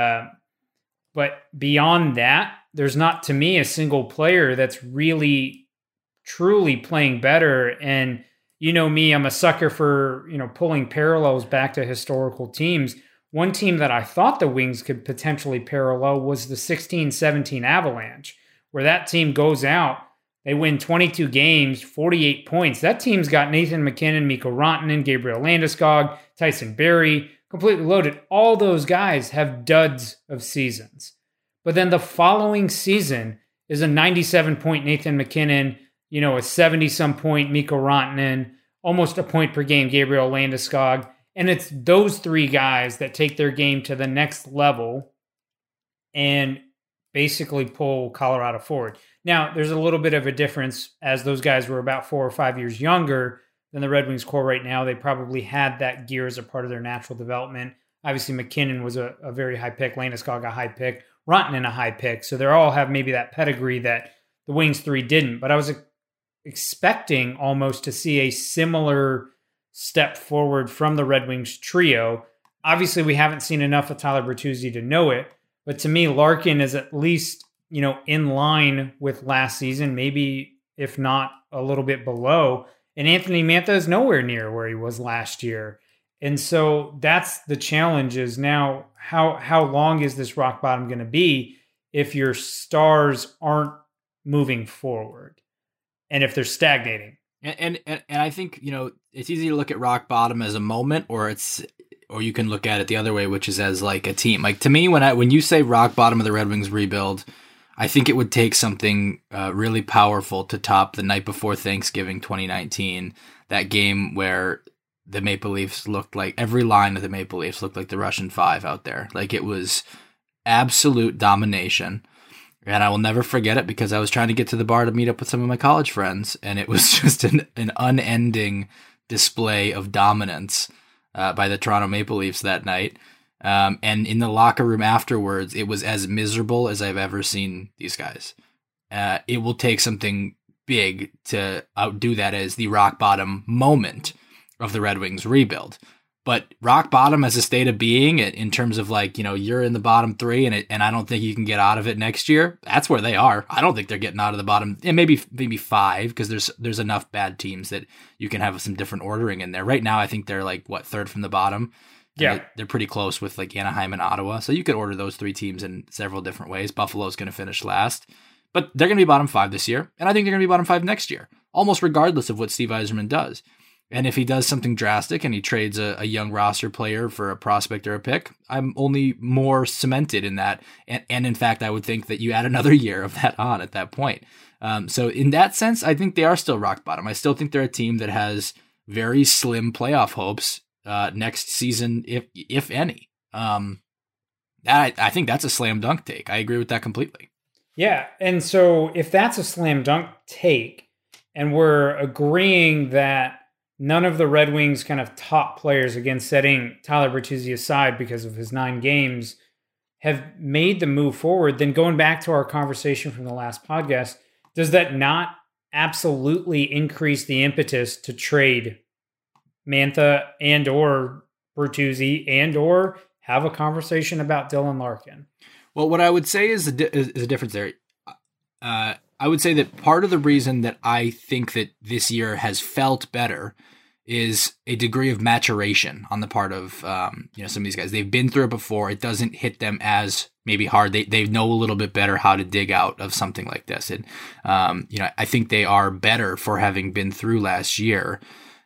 But beyond that, there's not, to me, a single player that's really, truly playing better. And me, I'm a sucker for, pulling parallels back to historical teams. One team that I thought the Wings could potentially parallel was the 16-17 Avalanche, where that team goes out, they win 22 games, 48 points. That team's got Nathan MacKinnon, Mikko Rantanen, Gabriel Landeskog, Tyson Barrie, completely loaded. All those guys have duds of seasons. But then the following season is a 97-point Nathan MacKinnon, a 70-some point Mikko Rantanen, almost a point per game Gabriel Landeskog. And it's those 3 guys that take their game to the next level. And basically pull Colorado forward. Now, there's a little bit of a difference as those guys were about 4 or 5 years younger than the Red Wings core right now. They probably had that gear as a part of their natural development. Obviously, McKinnon was a very high pick. Landeskog a high pick. Rantanen a high pick. So they all have maybe that pedigree that the Wings 3 didn't. But I was expecting almost to see a similar step forward from the Red Wings trio. Obviously, we haven't seen enough of Tyler Bertuzzi to know it. But to me, Larkin is at least, in line with last season, maybe if not a little bit below. And Anthony Mantha is nowhere near where he was last year. And so that's the challenge is now how long is this rock bottom going to be if your stars aren't moving forward and if they're stagnating? And I think, it's easy to look at rock bottom as a moment or you can look at it the other way, which is as like a team. Like to me, when you say rock bottom of the Red Wings rebuild, I think it would take something really powerful to top the night before Thanksgiving 2019, that game where the Maple Leafs looked like every line of the Maple Leafs looked like the Russian Five out there. Like it was absolute domination. And I will never forget it because I was trying to get to the bar to meet up with some of my college friends. And it was just an unending display of dominance by the Toronto Maple Leafs that night. And in the locker room afterwards, it was as miserable as I've ever seen these guys. It will take something big to outdo that as the rock bottom moment of the Red Wings rebuild. But rock bottom as a state of being in terms of like, you're in the bottom 3 and I don't think you can get out of it next year. That's where they are. I don't think they're getting out of the bottom and maybe 5 because there's enough bad teams that you can have some different ordering in there. Right now, I think they're like 3rd from the bottom. Yeah. They're pretty close with like Anaheim and Ottawa. So you could order those 3 teams in several different ways. Buffalo's going to finish last, but they're going to be bottom 5 this year. And I think they're going to be bottom 5 next year, almost regardless of what Steve Yzerman does. And if he does something drastic and he trades a young roster player for a prospect or a pick, I'm only more cemented in that. And in fact, I would think that you add another year of that on at that point. So in that sense, I think they are still rock bottom. I still think they're a team that has very slim playoff hopes next season, if any. I think that's a slam dunk take. I agree with that completely. Yeah. And so if that's a slam dunk take and we're agreeing that none of the Red Wings kind of top players, again, setting Tyler Bertuzzi aside because of his 9 games, have made the move forward, then going back to our conversation from the last podcast, does that not absolutely increase the impetus to trade Mantha and or Bertuzzi and or have a conversation about Dylan Larkin? Well, what I would say is a difference there. I would say that part of the reason that I think that this year has felt better is a degree of maturation on the part of some of these guys. They've been through it before. It doesn't hit them as maybe hard. They know a little bit better how to dig out of something like this. And I think they are better for having been through last year.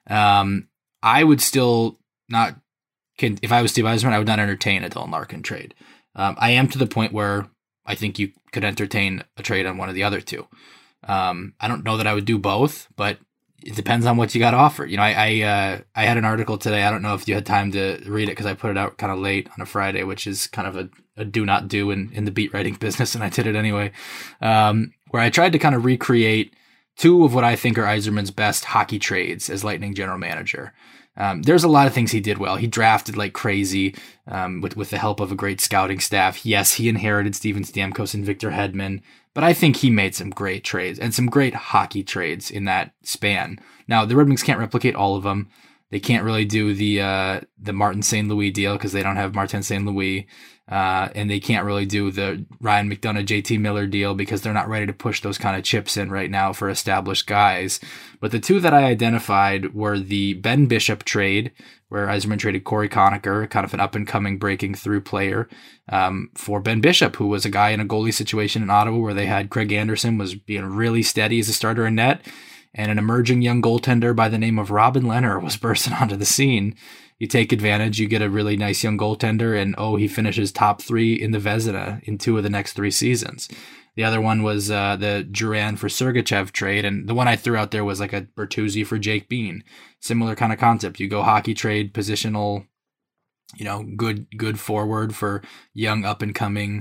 I would still not. If I was Steve Yzerman, I would not entertain a Dylan Larkin trade. I am to the point where I think you could entertain a trade on one of the other 2. I don't know that I would do both, but it depends on what you got to offer. I had an article today. I don't know if you had time to read it because I put it out kind of late on a Friday, which is kind of a do not do in the beat writing business, and I did it anyway, where I tried to kind of recreate 2 of what I think are Yzerman's best hockey trades as Lightning general manager. There's a lot of things he did well. He drafted like crazy with the help of a great scouting staff. Yes, he inherited Steven Stamkos and Victor Hedman, but I think he made some great trades and some great hockey trades in that span. Now, the Red Wings can't replicate all of them. They can't really do the Martin St. Louis deal because they don't have Martin St. Louis. And they can't really do the Ryan McDonagh, JT Miller deal because they're not ready to push those kind of chips in right now for established guys. But the 2 that I identified were the Ben Bishop trade, where Yzerman traded Corey Conacher, kind of an up-and-coming breaking through player, for Ben Bishop, who was a guy in a goalie situation in Ottawa where they had Craig Anderson was being really steady as a starter in net, and an emerging young goaltender by the name of Robin Lehner was bursting onto the scene. You take advantage, you get a really nice young goaltender, and he finishes top 3 in the Vezina in 2 of the next 3 seasons. The other one was the Duran for Sergachev trade, and the one I threw out there was like a Bertuzzi for Jake Bean. Similar kind of concept. You go hockey trade, positional, good forward for young up-and-coming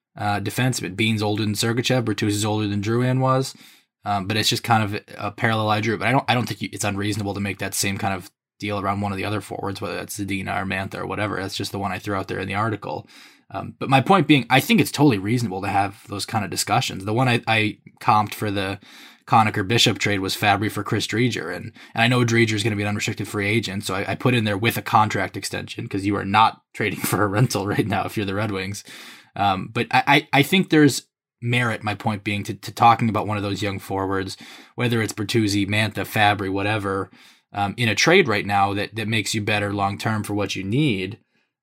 defenseman. Bean's older than Sergachev, Bertuzzi is older than Drouin was, but it's just kind of a parallel I drew. But I don't think it's unreasonable to make that same kind of deal around one of the other forwards, whether that's Zadina or Mantha or whatever. That's just the one I threw out there in the article. But my point being, I think it's totally reasonable to have those kind of discussions. The one I comped for the Conacher Bishop trade was Fabry for Chris Driedger. And I know Driedger is going to be an unrestricted free agent, so I put in there with a contract extension because you are not trading for a rental right now if you're the Red Wings. But I think there's merit, my point being, to talking about one of those young forwards, whether it's Bertuzzi, Mantha, Fabry, whatever, in a trade right now that makes you better long-term for what you need.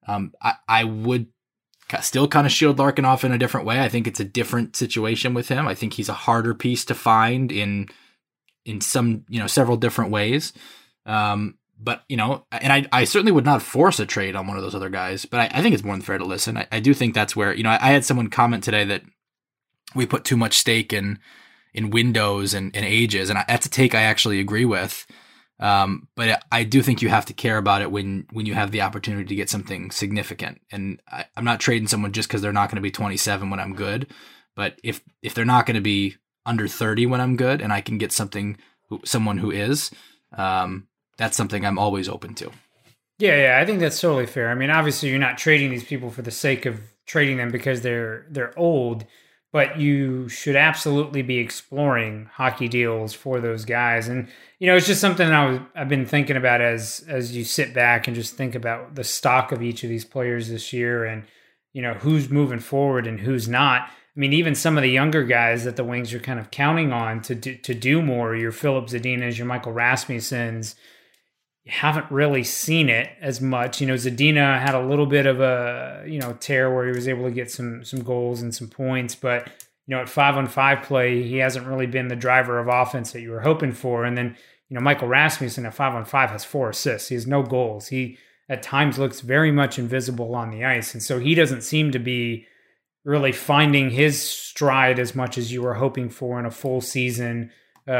I would still kind of shield Larkin off in a different way. I think it's a different situation with him. I think he's a harder piece to find in some, several different ways. But, and I certainly would not force a trade on one of those other guys, but I think it's more than fair to listen. I do think that's where, I had someone comment today that we put too much stake in windows and ages. And that's a take I actually agree with. But I do think you have to care about it when you have the opportunity to get something significant. And I'm not trading someone just because they're not going to be 27 when I'm good. But if they're not going to be under 30 when I'm good, and I can get someone who is, that's something I'm always open to. Yeah, I think that's totally fair. I mean, obviously, you're not trading these people for the sake of trading them because they're old. But you should absolutely be exploring hockey deals for those guys. And, it's just something I've been thinking about as you sit back and just think about the stock of each of these players this year and, who's moving forward and who's not. I mean, even some of the younger guys that the Wings are kind of counting on to do more, your Philip Zadinas, your Michael Rasmussens, you haven't really seen it as much. Zadina had a little bit of a, tear where he was able to get some goals and some points, but, at 5-on-5 play, he hasn't really been the driver of offense that you were hoping for. And then, Michael Rasmussen at 5-on-5 has 4 assists. He has no goals. He at times looks very much invisible on the ice. And so he doesn't seem to be really finding his stride as much as you were hoping for in a full season,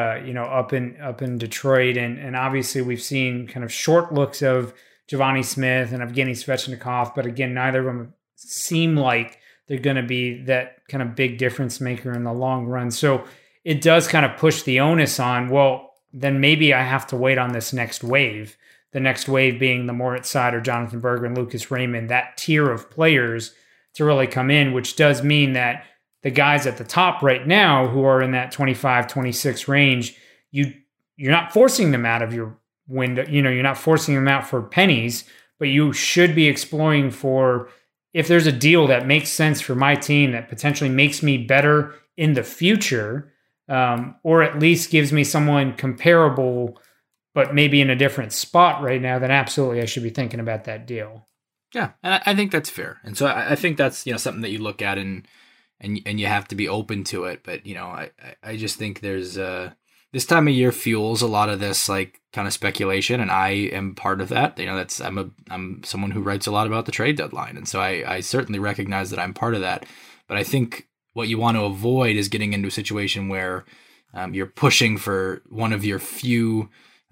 up in Detroit. And obviously we've seen kind of short looks of Giovanni Smith and Evgeny Svechnikov, but again, neither of them seem like they're going to be that kind of big difference maker in the long run. So it does kind of push the onus on, well, then maybe I have to wait on this next wave. The next wave being the Moritz Seider, Jonathan Berger, and Lucas Raymond, that tier of players to really come in, which does mean that the guys at the top right now who are in that 25, 26 range, you're not forcing them out of your window. You're not forcing them out for pennies, but you should be exploring for, if there's a deal that makes sense for my team that potentially makes me better in the future, or at least gives me someone comparable, but maybe in a different spot right now, then absolutely I should be thinking about that deal. Yeah, and I think that's fair. And so I think that's, something that you look at and you have to be open to it. But, I just think there's this time of year fuels a lot of this like kind of speculation, and I am part of that. I'm someone who writes a lot about the trade deadline, and so I certainly recognize that I'm part of that. But I think what you want to avoid is getting into a situation where you're pushing for one of your few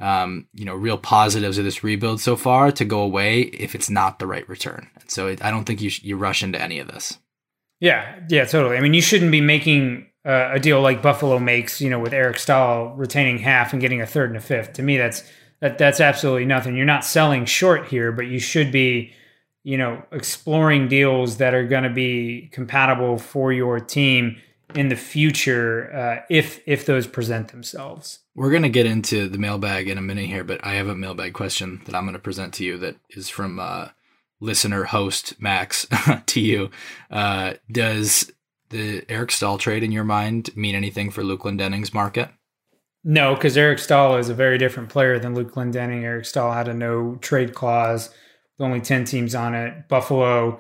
real positives of this rebuild so far to go away if it's not the right return. And so I don't think you rush into any of this. Yeah, totally. I mean, you shouldn't be making a deal like Buffalo makes, with Eric Stahl retaining half and getting a third and a fifth. To me, that's absolutely nothing. You're not selling short here, but you should be, exploring deals that are going to be compatible for your team in the future, if those present themselves. We're going to get into the mailbag in a minute here, but I have a mailbag question that I'm going to present to you that is from listener host Max to you. Does the Eric Stahl trade in your mind mean anything for Luke Glendenning's market? No, because Eric Stahl is a very different player than Luke Glendening. Eric Stahl had a no trade clause with only 10 teams on it. Buffalo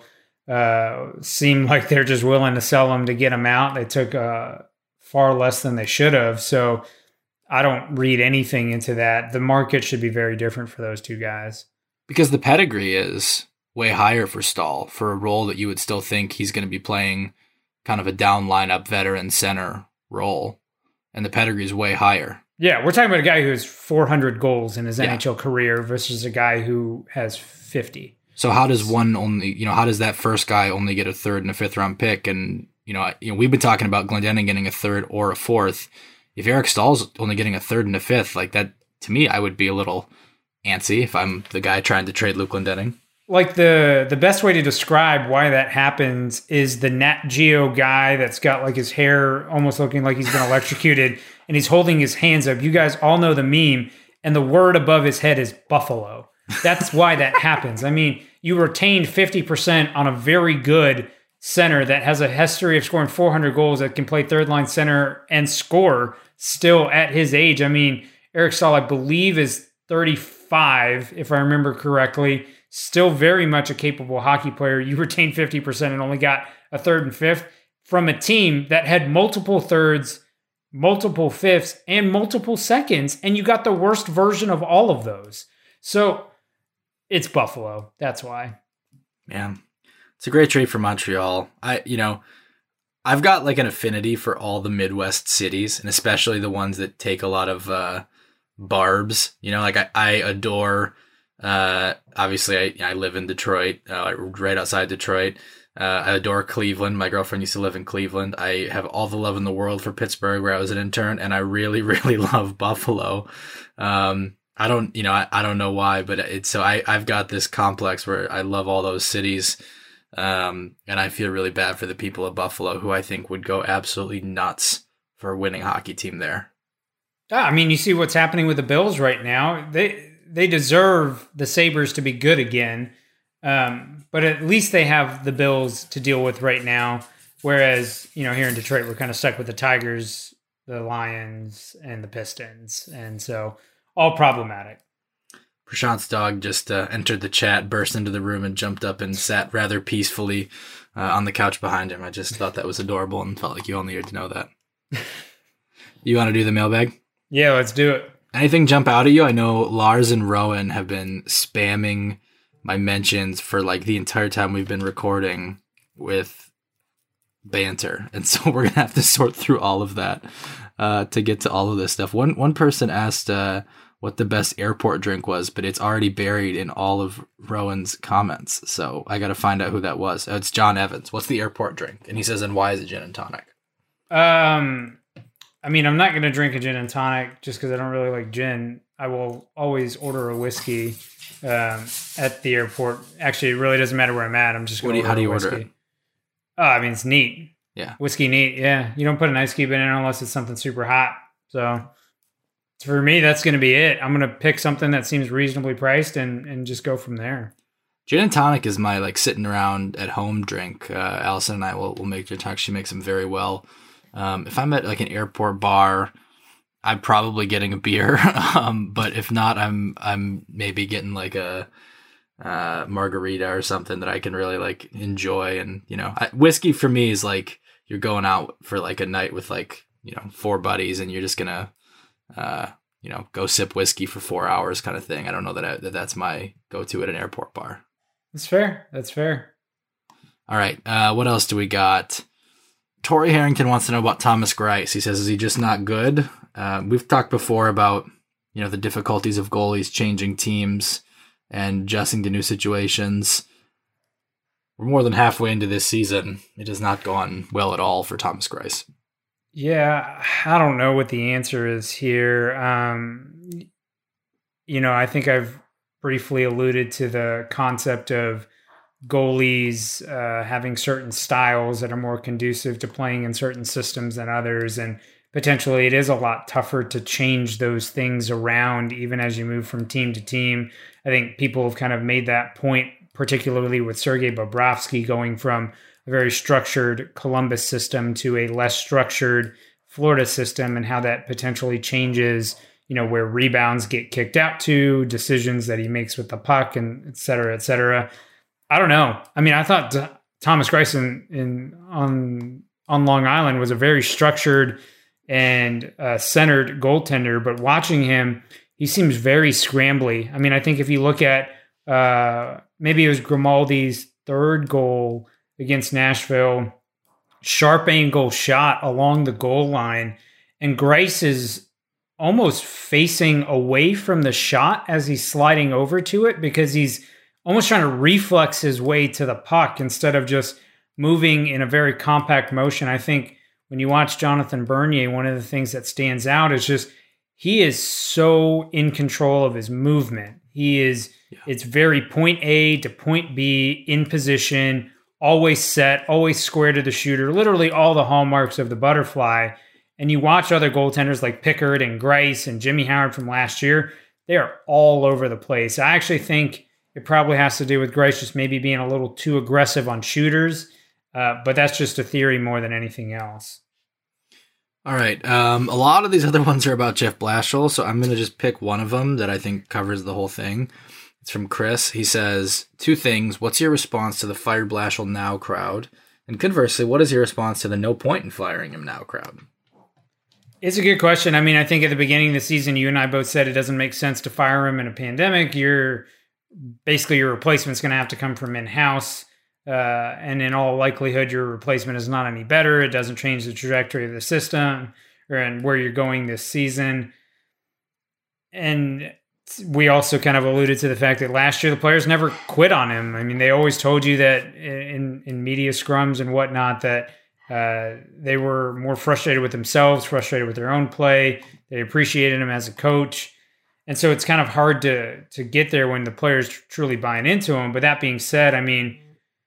seemed like they're just willing to sell him to get him out. They took far less than they should have. So I don't read anything into that. The market should be very different for those two guys. Because the pedigree is way higher for Stahl for a role that you would still think he's going to be playing kind of a down lineup veteran center role. And the pedigree is way higher. Yeah, we're talking about a guy who has 400 goals in his NHL career versus a guy who has 50. So how does how does that first guy only get a third and a fifth round pick? And, we've been talking about Glendening getting a third or a fourth. If Eric Stahl's only getting a third and a fifth, like that, to me, I would be a little antsy if I'm the guy trying to trade Luke Glendening. Like the best way to describe why that happens is the Nat Geo guy that's got like his hair almost looking like he's been electrocuted and he's holding his hands up. You guys all know the meme, and the word above his head is Buffalo. That's why that happens. I mean, you retained 50% on a very good center that has a history of scoring 400 goals, that can play third line center and score still at his age. I mean, Eric Stahl, I believe, is 35, if I remember correctly. Still very much a capable hockey player. You retained 50% and only got a third and fifth from a team that had multiple thirds, multiple fifths, and multiple seconds, and you got the worst version of all of those. So it's Buffalo. That's why. Yeah. It's a great trade for Montreal. I've got like an affinity for all the Midwest cities, and especially the ones that take a lot of barbs. I adore, obviously I live in Detroit, right outside Detroit. I adore Cleveland. My girlfriend used to live in Cleveland. I have all the love in the world for Pittsburgh, where I was an intern, and I really, really love Buffalo. I don't know why, but I've got this complex where I love all those cities. And I feel really bad for the people of Buffalo, who I think would go absolutely nuts for a winning hockey team there. I mean, you see what's happening with the Bills right now. They deserve the Sabres to be good again. But at least they have the Bills to deal with right now. Whereas, here in Detroit, we're kind of stuck with the Tigers, the Lions, and the Pistons. And so all problematic. Prashant's dog just entered the chat, burst into the room, and jumped up and sat rather peacefully on the couch behind him. I just thought that was adorable and felt like you all needed to know that. You want to do the mailbag? Yeah, let's do it. Anything jump out at you? I know Lars and Rowan have been spamming my mentions for like the entire time we've been recording with banter. And so we're going to have to sort through all of that to get to all of this stuff. One person asked what the best airport drink was, but it's already buried in all of Rowan's comments. So I got to find out who that was. It's John Evans. What's the airport drink? And he says, and why is it gin and tonic? I mean, I'm not going to drink a gin and tonic just because I don't really like gin. I will always order a whiskey at the airport. Actually, it really doesn't matter where I'm at. I'm just going to How do you order it? I mean, it's neat. Yeah. Whiskey neat. Yeah. You don't put an ice cube in it unless it's something super hot. So for me, that's going to be it. I'm going to pick something that seems reasonably priced and just go from there. Gin and tonic is my like sitting around at home drink. Allison and I will make gin and tonic. She makes them very well. If I'm at like an airport bar, I'm probably getting a beer. But if not, I'm maybe getting like a margarita or something that I can really like enjoy. And whiskey for me is like you're going out for like a night with like 4 buddies, and you're just gonna go sip whiskey for 4 hours kind of thing. I don't know that's my go-to at an airport bar. That's fair. That's fair. All right. What else do we got? Torrey Harrington wants to know about Thomas Greiss. He says, is he just not good? We've talked before about, the difficulties of goalies changing teams and adjusting to new situations. We're more than halfway into this season. It has not gone well at all for Thomas Greiss. Yeah, I don't know what the answer is here. I think I've briefly alluded to the concept of goalies having certain styles that are more conducive to playing in certain systems than others. And potentially it is a lot tougher to change those things around even as you move from team to team. I think people have kind of made that point, particularly with Sergei Bobrovsky going from a very structured Columbus system to a less structured Florida system, and how that potentially changes, where rebounds get kicked out to, decisions that he makes with the puck, and et cetera, et cetera. I don't know. I mean, I thought Thomas Greiss on Long Island was a very structured and centered goaltender, but watching him, he seems very scrambly. I mean, I think if you look at maybe it was Grimaldi's third goal against Nashville, sharp angle shot along the goal line, and Greiss is almost facing away from the shot as he's sliding over to it because he's almost trying to reflex his way to the puck instead of just moving in a very compact motion. I think when you watch Jonathan Bernier, one of the things that stands out is just he is so in control of his movement. It's very point A to point B in position, always set, always square to the shooter, literally all the hallmarks of the butterfly. And you watch other goaltenders like Pickard and Greiss and Jimmy Howard from last year, they are all over the place. I actually think it probably has to do with Greiss just maybe being a little too aggressive on shooters, but that's just a theory more than anything else. All right. A lot of these other ones are about Jeff Blashill, so I'm going to just pick one of them that I think covers the whole thing. It's from Chris. He says, 2 things. What's your response to the fired Blashill now crowd? And conversely, what is your response to the no point in firing him now crowd? It's a good question. I mean, I think at the beginning of the season, you and I both said it doesn't make sense to fire him in a pandemic. Your replacement's going to have to come from in-house. And in all likelihood, your replacement is not any better. It doesn't change the trajectory of the system and where you're going this season. And we also kind of alluded to the fact that last year the players never quit on him. I mean, they always told you that in media scrums and whatnot that they were more frustrated with themselves, frustrated with their own play. They appreciated him as a coach. And so it's kind of hard to get there when the players truly buying into him. But that being said, I mean,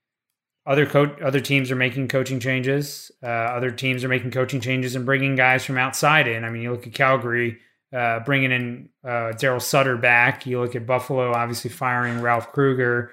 other teams are making coaching changes. Other teams are making coaching changes and bringing guys from outside in. I mean, you look at Calgary bringing in Daryl Sutter back. You look at Buffalo, obviously firing Ralph Kruger.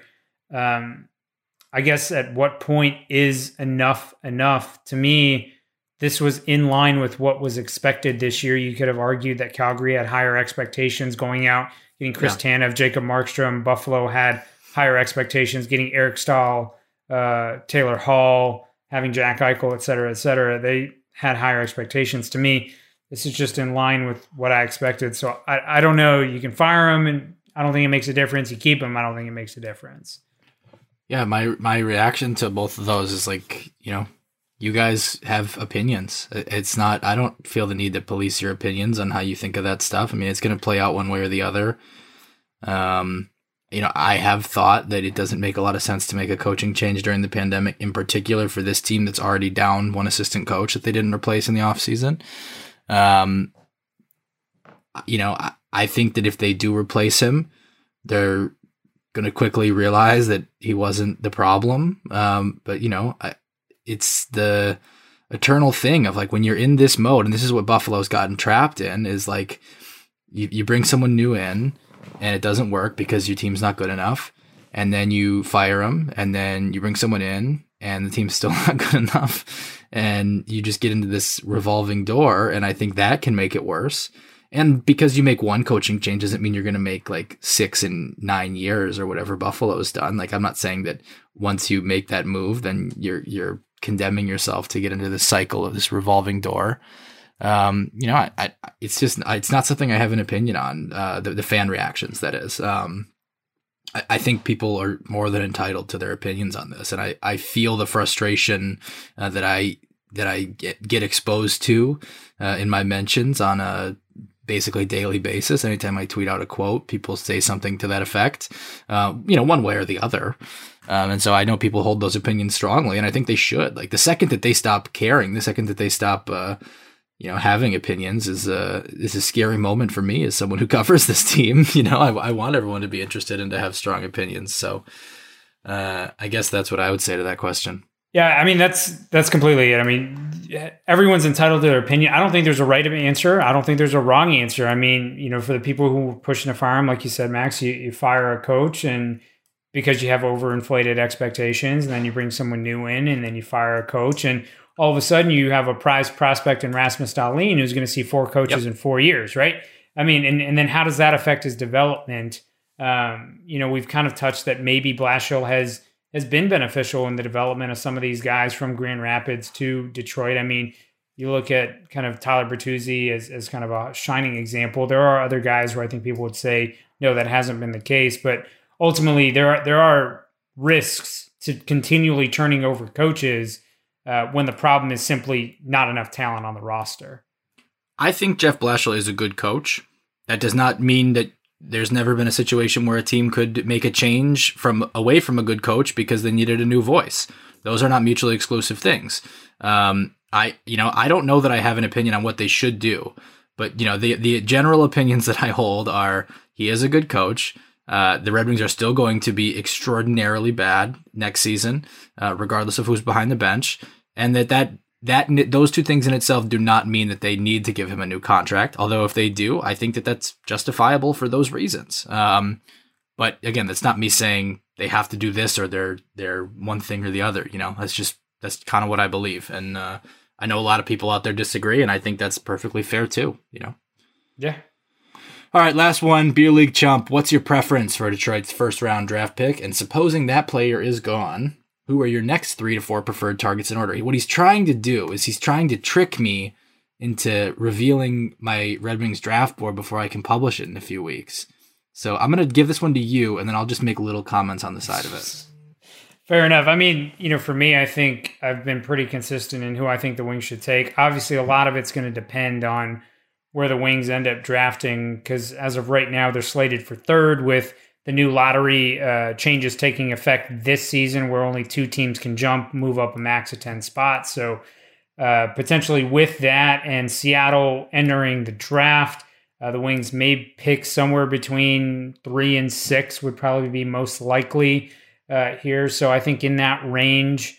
I guess at what point is enough? To me, this was in line with what was expected this year. You could have argued that Calgary had higher expectations going out, getting Chris Tanev, Jacob Markstrom. Buffalo had higher expectations, getting Eric Stahl, Taylor Hall, having Jack Eichel, et cetera, et cetera. They had higher expectations. To me, this is just in line with what I expected. So I don't know. You can fire him, and I don't think it makes a difference. You keep him, I don't think it makes a difference. Yeah, my reaction to both of those is like, you guys have opinions. It's not, I don't feel the need to police your opinions on how you think of that stuff. I mean, it's going to play out one way or the other. I have thought that it doesn't make a lot of sense to make a coaching change during the pandemic, in particular for this team that's already down one assistant coach that they didn't replace in the offseason. I think that if they do replace him, they're going to quickly realize that he wasn't the problem. But it's the eternal thing of like, when you're in this mode, and this is what Buffalo's gotten trapped in, is like you bring someone new in and it doesn't work because your team's not good enough. And then you fire them, and then you bring someone in and the team's still not good enough. And you just get into this revolving door. And I think that can make it worse. And because you make one coaching change doesn't mean you're going to make like 6 and 9 years or whatever Buffalo's done. Like, I'm not saying that once you make that move, then you're condemning yourself to get into this cycle of this revolving door. It's not something I have an opinion on, the fan reactions, that is. I think people are more than entitled to their opinions on this. And I feel the frustration that I get exposed to in my mentions on a basically daily basis. Anytime I tweet out a quote, people say something to that effect, one way or the other. And so I know people hold those opinions strongly, and I think they should. Like, the second that they stop caring, the second that they stop, having opinions is a scary moment for me as someone who covers this team. I want everyone to be interested and to have strong opinions. So I guess that's what I would say to that question. Yeah, I mean, that's completely it. I mean, everyone's entitled to their opinion. I don't think there's a right answer. I don't think there's a wrong answer. I mean, for the people who are pushing to fire him, like you said, Max, you fire a coach, and because you have overinflated expectations, and then you bring someone new in, and then you fire a coach, and all of a sudden you have a prize prospect in Rasmus Dahlin who's going to see 4 coaches in 4 years, right? I mean, and then how does that affect his development? We've kind of touched that maybe Blashill has been beneficial in the development of some of these guys from Grand Rapids to Detroit. I mean, you look at kind of Tyler Bertuzzi as kind of a shining example. There are other guys where I think people would say, no, that hasn't been the case. But ultimately, there are risks to continually turning over coaches when the problem is simply not enough talent on the roster. I think Jeff Blashill is a good coach. That does not mean that there's never been a situation where a team could make a change away from a good coach because they needed a new voice. Those are not mutually exclusive things. I don't know that I have an opinion on what they should do, but the general opinions that I hold are he is a good coach. The Red Wings are still going to be extraordinarily bad next season, regardless of who's behind the bench, and that those two things in itself do not mean that they need to give him a new contract. Although if they do, I think that that's justifiable for those reasons. But again, that's not me saying they have to do this or they're one thing or the other. That's kind of what I believe, and I know a lot of people out there disagree, and I think that's perfectly fair too. Yeah. All right, last one, Beer League Chump. What's your preference for Detroit's first-round draft pick? And supposing that player is gone, who are your next 3 to 4 preferred targets in order? What he's trying to do is he's trying to trick me into revealing my Red Wings draft board before I can publish it in a few weeks. So I'm going to give this one to you, and then I'll just make little comments on the side of it. Fair enough. I mean, for me, I think I've been pretty consistent in who I think the Wings should take. Obviously, a lot of it's going to depend on where the Wings end up drafting, because as of right now, they're slated for third with the new lottery changes taking effect this season where only 2 teams can move up a max of 10 spots. So potentially with that and Seattle entering the draft, the Wings may pick somewhere between 3 and 6 would probably be most likely here. So I think in that range,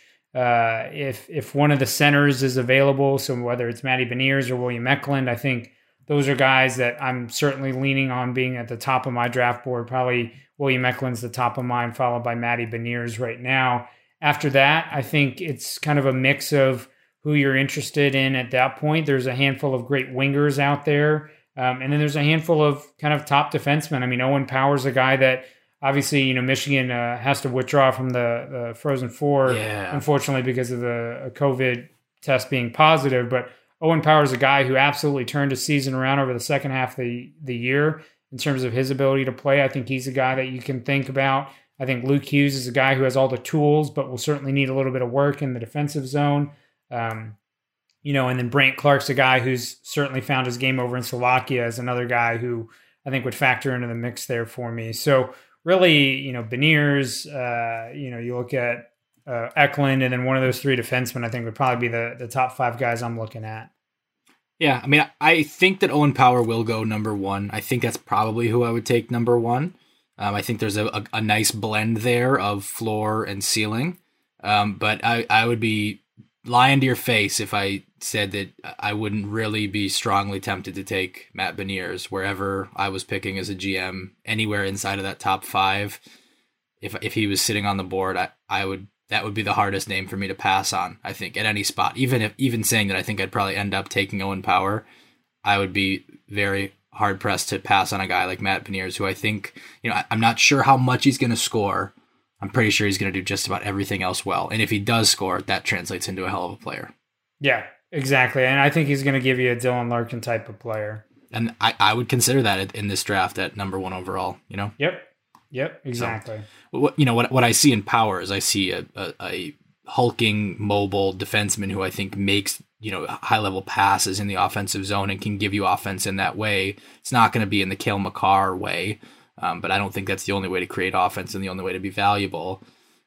if one of the centers is available, so whether it's Matty Beniers or William Eklund, I think those are guys that I'm certainly leaning on being at the top of my draft board. Probably William Eklund's the top of mine, followed by Matty Beniers right now. After that, I think it's kind of a mix of who you're interested in at that point. There's a handful of great wingers out there. And then there's a handful of kind of top defensemen. I mean, Owen Power's a guy that obviously, Michigan has to withdraw from the Frozen Four, unfortunately, because of the COVID test being positive. But Owen Power is a guy who absolutely turned his season around over the second half of the year in terms of his ability to play. I think he's a guy that you can think about. I think Luke Hughes is a guy who has all the tools, but will certainly need a little bit of work in the defensive zone. And then Brant Clark's a guy who's certainly found his game over in Slovakia as another guy who I think would factor into the mix there for me. So really, Beniers, you look at Eklund, and then one of those 3 defensemen, I think would probably be the top 5 guys I'm looking at. Yeah, I mean, I think that Owen Power will go number 1. I think that's probably who I would take number 1. I think there's a nice blend there of floor and ceiling. But I would be lying to your face if I said that I wouldn't really be strongly tempted to take Matt Beniers wherever I was picking as a GM, anywhere inside of that top 5. If he was sitting on the board, that would be the hardest name for me to pass on, I think, at any spot. Even saying that I think I'd probably end up taking Owen Power, I would be very hard-pressed to pass on a guy like Matt Beniers, who I think, I'm not sure how much he's going to score. I'm pretty sure he's going to do just about everything else well. And if he does score, that translates into a hell of a player. Yeah, exactly. And I think he's going to give you a Dylan Larkin type of player. And I would consider that in this draft at number 1 overall, Yep, exactly. So, what I see in Power is I see a hulking, mobile defenseman who I think makes high-level passes in the offensive zone and can give you offense in that way. It's not going to be in the Cale Makar way, but I don't think that's the only way to create offense and the only way to be valuable.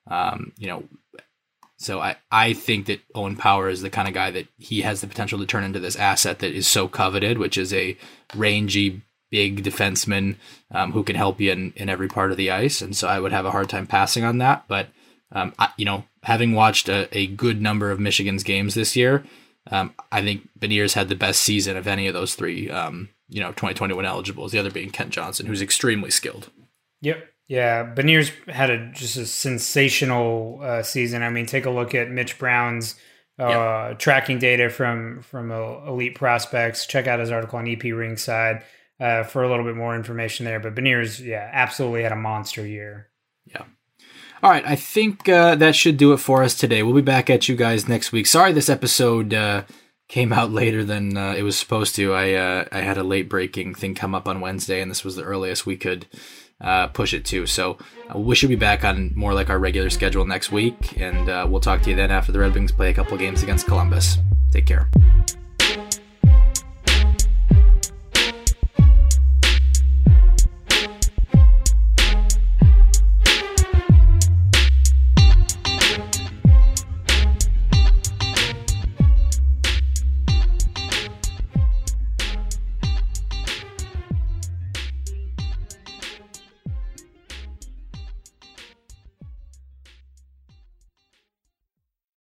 So I think that Owen Power is the kind of guy that he has the potential to turn into this asset that is so coveted, which is a rangy, big defenseman who can help you in every part of the ice. And so I would have a hard time passing on that. But, having watched a good number of Michigan's games this year, I think Beniers had the best season of any of those 3, 2021 eligibles, the other being Kent Johnson, who's extremely skilled. Yep. Yeah. Beniers had just a sensational season. I mean, take a look at Mitch Brown's tracking data from Elite Prospects. Check out his article on EP Ringside for a little bit more information there. But Beniers, absolutely had a monster year. Yeah. All right, I think that should do it for us today. We'll be back at you guys next week. Sorry this episode came out later than it was supposed to. I had a late-breaking thing come up on Wednesday, and this was the earliest we could push it to. So we should be back on more like our regular schedule next week, and we'll talk to you then after the Red Wings play a couple games against Columbus. Take care.